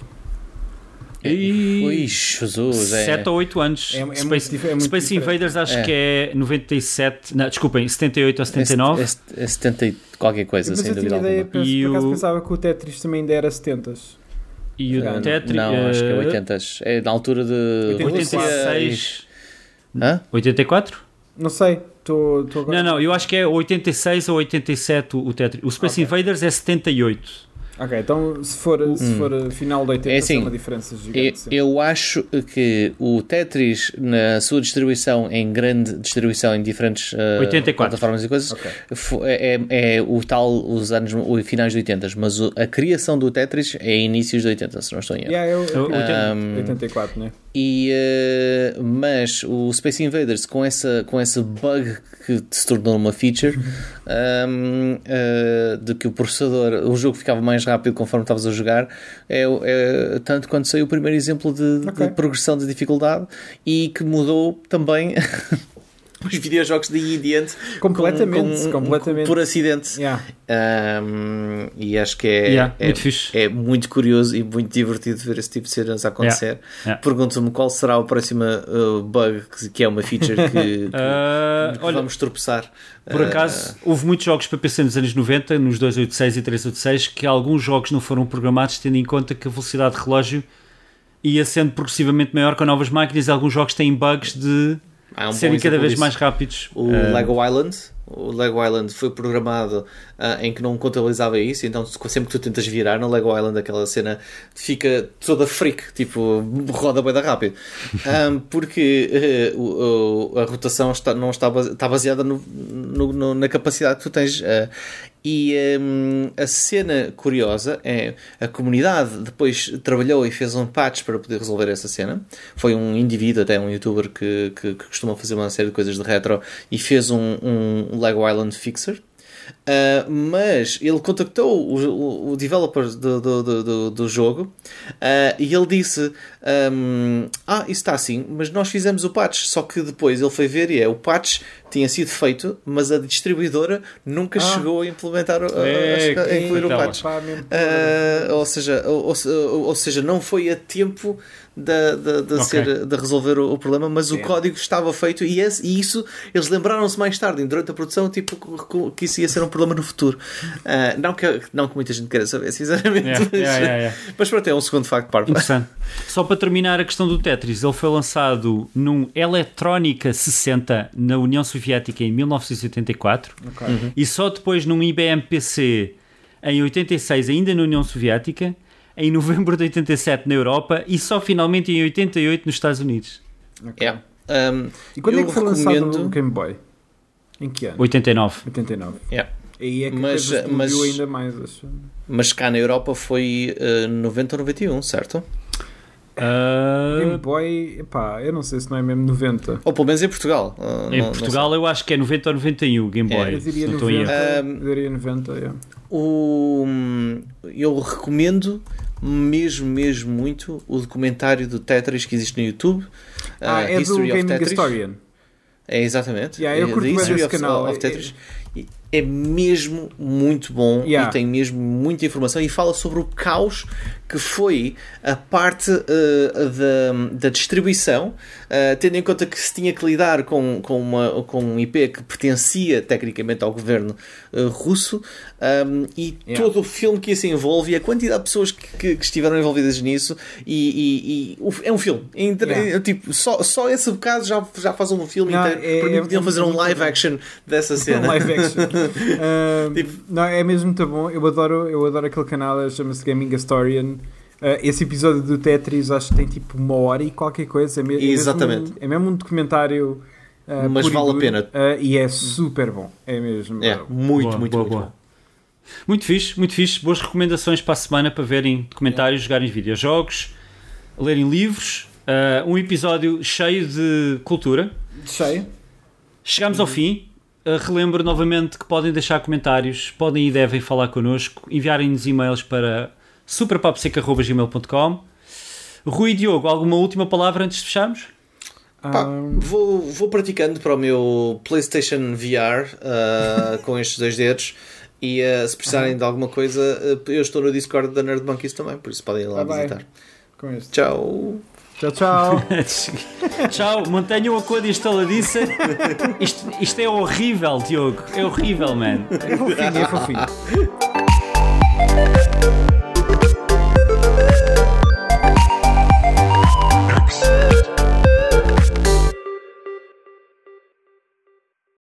E...
Ui, Jesus, é.
sete ou oito anos.
É- é muito
Space,
dif- é muito
Space
diferente.
Invaders acho
É.
que é noventa e sete, não, desculpem, setenta e oito ou setenta e nove.
É, é, é setenta e qualquer coisa,
Mas
sem
eu
dúvida
tinha ideia,
alguma.
penso,
E
por acaso
o-
pensava que o Tetris também ainda era setenta.
E o
Ah,
Tetris...
Não, acho que é
eh,
oitenta. É na altura de
oitenta e
Rússia
oitenta e
e-
seis...
Hã?
oitenta e quatro?
Não sei, estou agora...
Não, não, eu acho que é oitenta e seis ou oitenta e sete o o Tetris. O Space
Ok.
Invaders é setenta e oito.
Ok, então se for, se
Hum.
for final de oitenta,
É assim,
é uma diferença
Eu,
gigante. sim.
eu acho que o Tetris, na sua distribuição, em grande distribuição em diferentes uh,
oitenta e quatro.
plataformas e coisas,
Ok.
fo- é, é o tal, os anos, os finais de oitenta, mas o- a criação do Tetris é inícios de oitenta, se não estou em erro.
Yeah, eu, eu,
oitenta.
Um,
oitenta e quatro, né?
E, uh, mas o Space Invaders, com, essa, com esse bug que se tornou uma feature, um, uh, de que o processador, o jogo ficava mais rápido conforme estavas a jogar, é, é tanto quanto saiu o primeiro exemplo de,
Ok.
de progressão de dificuldade, e que mudou também os videojogos daí em diante
completamente,
com, com,
completamente.
por acidente.
Yeah.
Um, e acho que é,
yeah,
é,
muito
é muito curioso e muito divertido ver esse tipo de cenas a acontecer.
Yeah. Yeah.
Pergunto-me qual será o próximo uh, bug que, que é uma feature que, que,
uh,
que
olha,
vamos tropeçar.
Por acaso, uh, houve muitos jogos para P C nos anos noventa, nos duzentos e oitenta e seis e trezentos e oitenta e seis, que alguns jogos não foram programados tendo em conta que a velocidade de relógio ia sendo progressivamente maior com novas máquinas e alguns jogos têm bugs de
um
serem cada vez disso. mais rápidos.
O uh, Lego Island, o Lego Island foi programado uh, em que não contabilizava isso, então sempre que tu tentas virar no Lego Island aquela cena fica toda freak, tipo roda bem da rápido, um, porque uh, o, a rotação está, não está, está baseada no, no, no, na capacidade que tu tens. Uh, E um, a cena curiosa é a comunidade depois trabalhou e fez um patch para poder resolver essa cena. Foi um indivíduo, até um youtuber que, que, que costuma fazer uma série de coisas de retro e fez um, um Lego Island Fixer. Uh, mas ele contactou o, o, o developer do, do, do, do jogo uh, e ele disse um, ah, isso está assim, mas nós fizemos o patch, só que depois ele foi ver e é, o patch tinha sido feito, mas a distribuidora nunca ah. chegou a implementar o,
é,
a, a, a incluir
então,
o patch uh, ou, seja, ou, ou, ou seja, não foi a tempo de, de, de, okay. ser, de resolver o, o problema, mas é. o código estava feito e, esse, e isso eles lembraram-se mais tarde durante a produção, tipo, que isso ia ser um problema no futuro. Uh, não, que, não que muita gente queira saber, sinceramente.
Yeah,
mas,
yeah, yeah, yeah.
mas pronto, é um segundo facto para
interessante. Só para terminar a questão do Tetris, ele foi lançado num Eletrónica sessenta na União Soviética em mil novecentos e oitenta e quatro
okay. uhum.
e só depois num I B M P C em oitenta e seis, ainda na União Soviética, em novembro de oitenta e sete na Europa e só finalmente em oitenta e oito nos Estados Unidos.
Okay. Yeah. Um,
e quando é que foi
recomendo...
lançado o Game Boy? Em que ano?
oitenta e nove.
oitenta e nove.
Yeah.
E é que
mas,
a coisa
mas,
ainda mais. Acho.
Mas cá na Europa foi uh, noventa ou noventa e um, certo?
Uh...
Game Boy, epá, eu não sei se não é mesmo noventa.
Ou pelo menos em Portugal. Uh,
em
não,
Portugal não eu acho que é noventa ou noventa e um Game Boy.
É, eu diria
não
noventa. Eu diria noventa, yeah.
o, eu recomendo mesmo, mesmo muito o documentário do Tetris que existe no YouTube.
Ah, uh, é History do Gaming Historian.
É exatamente.
Yeah, eu curto
History
esse
of,
canal.
of Tetris. É, é mesmo muito bom yeah. e tem mesmo muita informação e fala sobre o caos que foi a parte uh, da, da distribuição, uh, tendo em conta que se tinha que lidar com, com, uma, com um I P que pertencia tecnicamente ao governo uh, russo um, e yeah. todo o filme que isso envolve e a quantidade de pessoas que, que, que estiveram envolvidas nisso e, e, e é um filme. Yeah. Tipo, só, só esse bocado já, já faz um filme
não,
inteiro.
É,
Para mim
é,
podiam
é,
fazer um live action dessa cena.
Um live action. uh, tipo, não, é mesmo muito bom. Eu adoro, eu adoro aquele canal, chama-se Gaming Historian. Uh, esse episódio do Tetris acho que tem tipo uma hora e qualquer coisa. É, me, é
Exatamente.
Mesmo, é mesmo um documentário. Uh,
Mas vale a pena.
Uh, e é super bom. É mesmo.
É, muito,
boa,
muito,
boa,
muito
boa.
bom.
Muito fixe, muito fixe. Boas recomendações para a semana para verem documentários, é. jogarem videojogos, lerem livros. Uh, um episódio cheio de cultura.
Cheio.
Chegamos ao fim. Uh, relembro novamente que podem deixar comentários, podem e devem falar connosco, enviarem-nos e-mails para superpapseca arroba gmail ponto com. Rui e Diogo, alguma última palavra antes de fecharmos?
Pá, vou, vou praticando para o meu PlayStation V R uh, com estes dois dedos e uh, se precisarem uhum. de alguma coisa, uh, eu estou no Discord da Nerd Monkeys também, por isso podem ir lá ah, visitar.
Com este.
Tchau.
Tchau, tchau.
Tchau, mantenham a coisa instaladiça. Isto, isto é horrível, Diogo. É horrível, man.
É fofinho, é fofinho.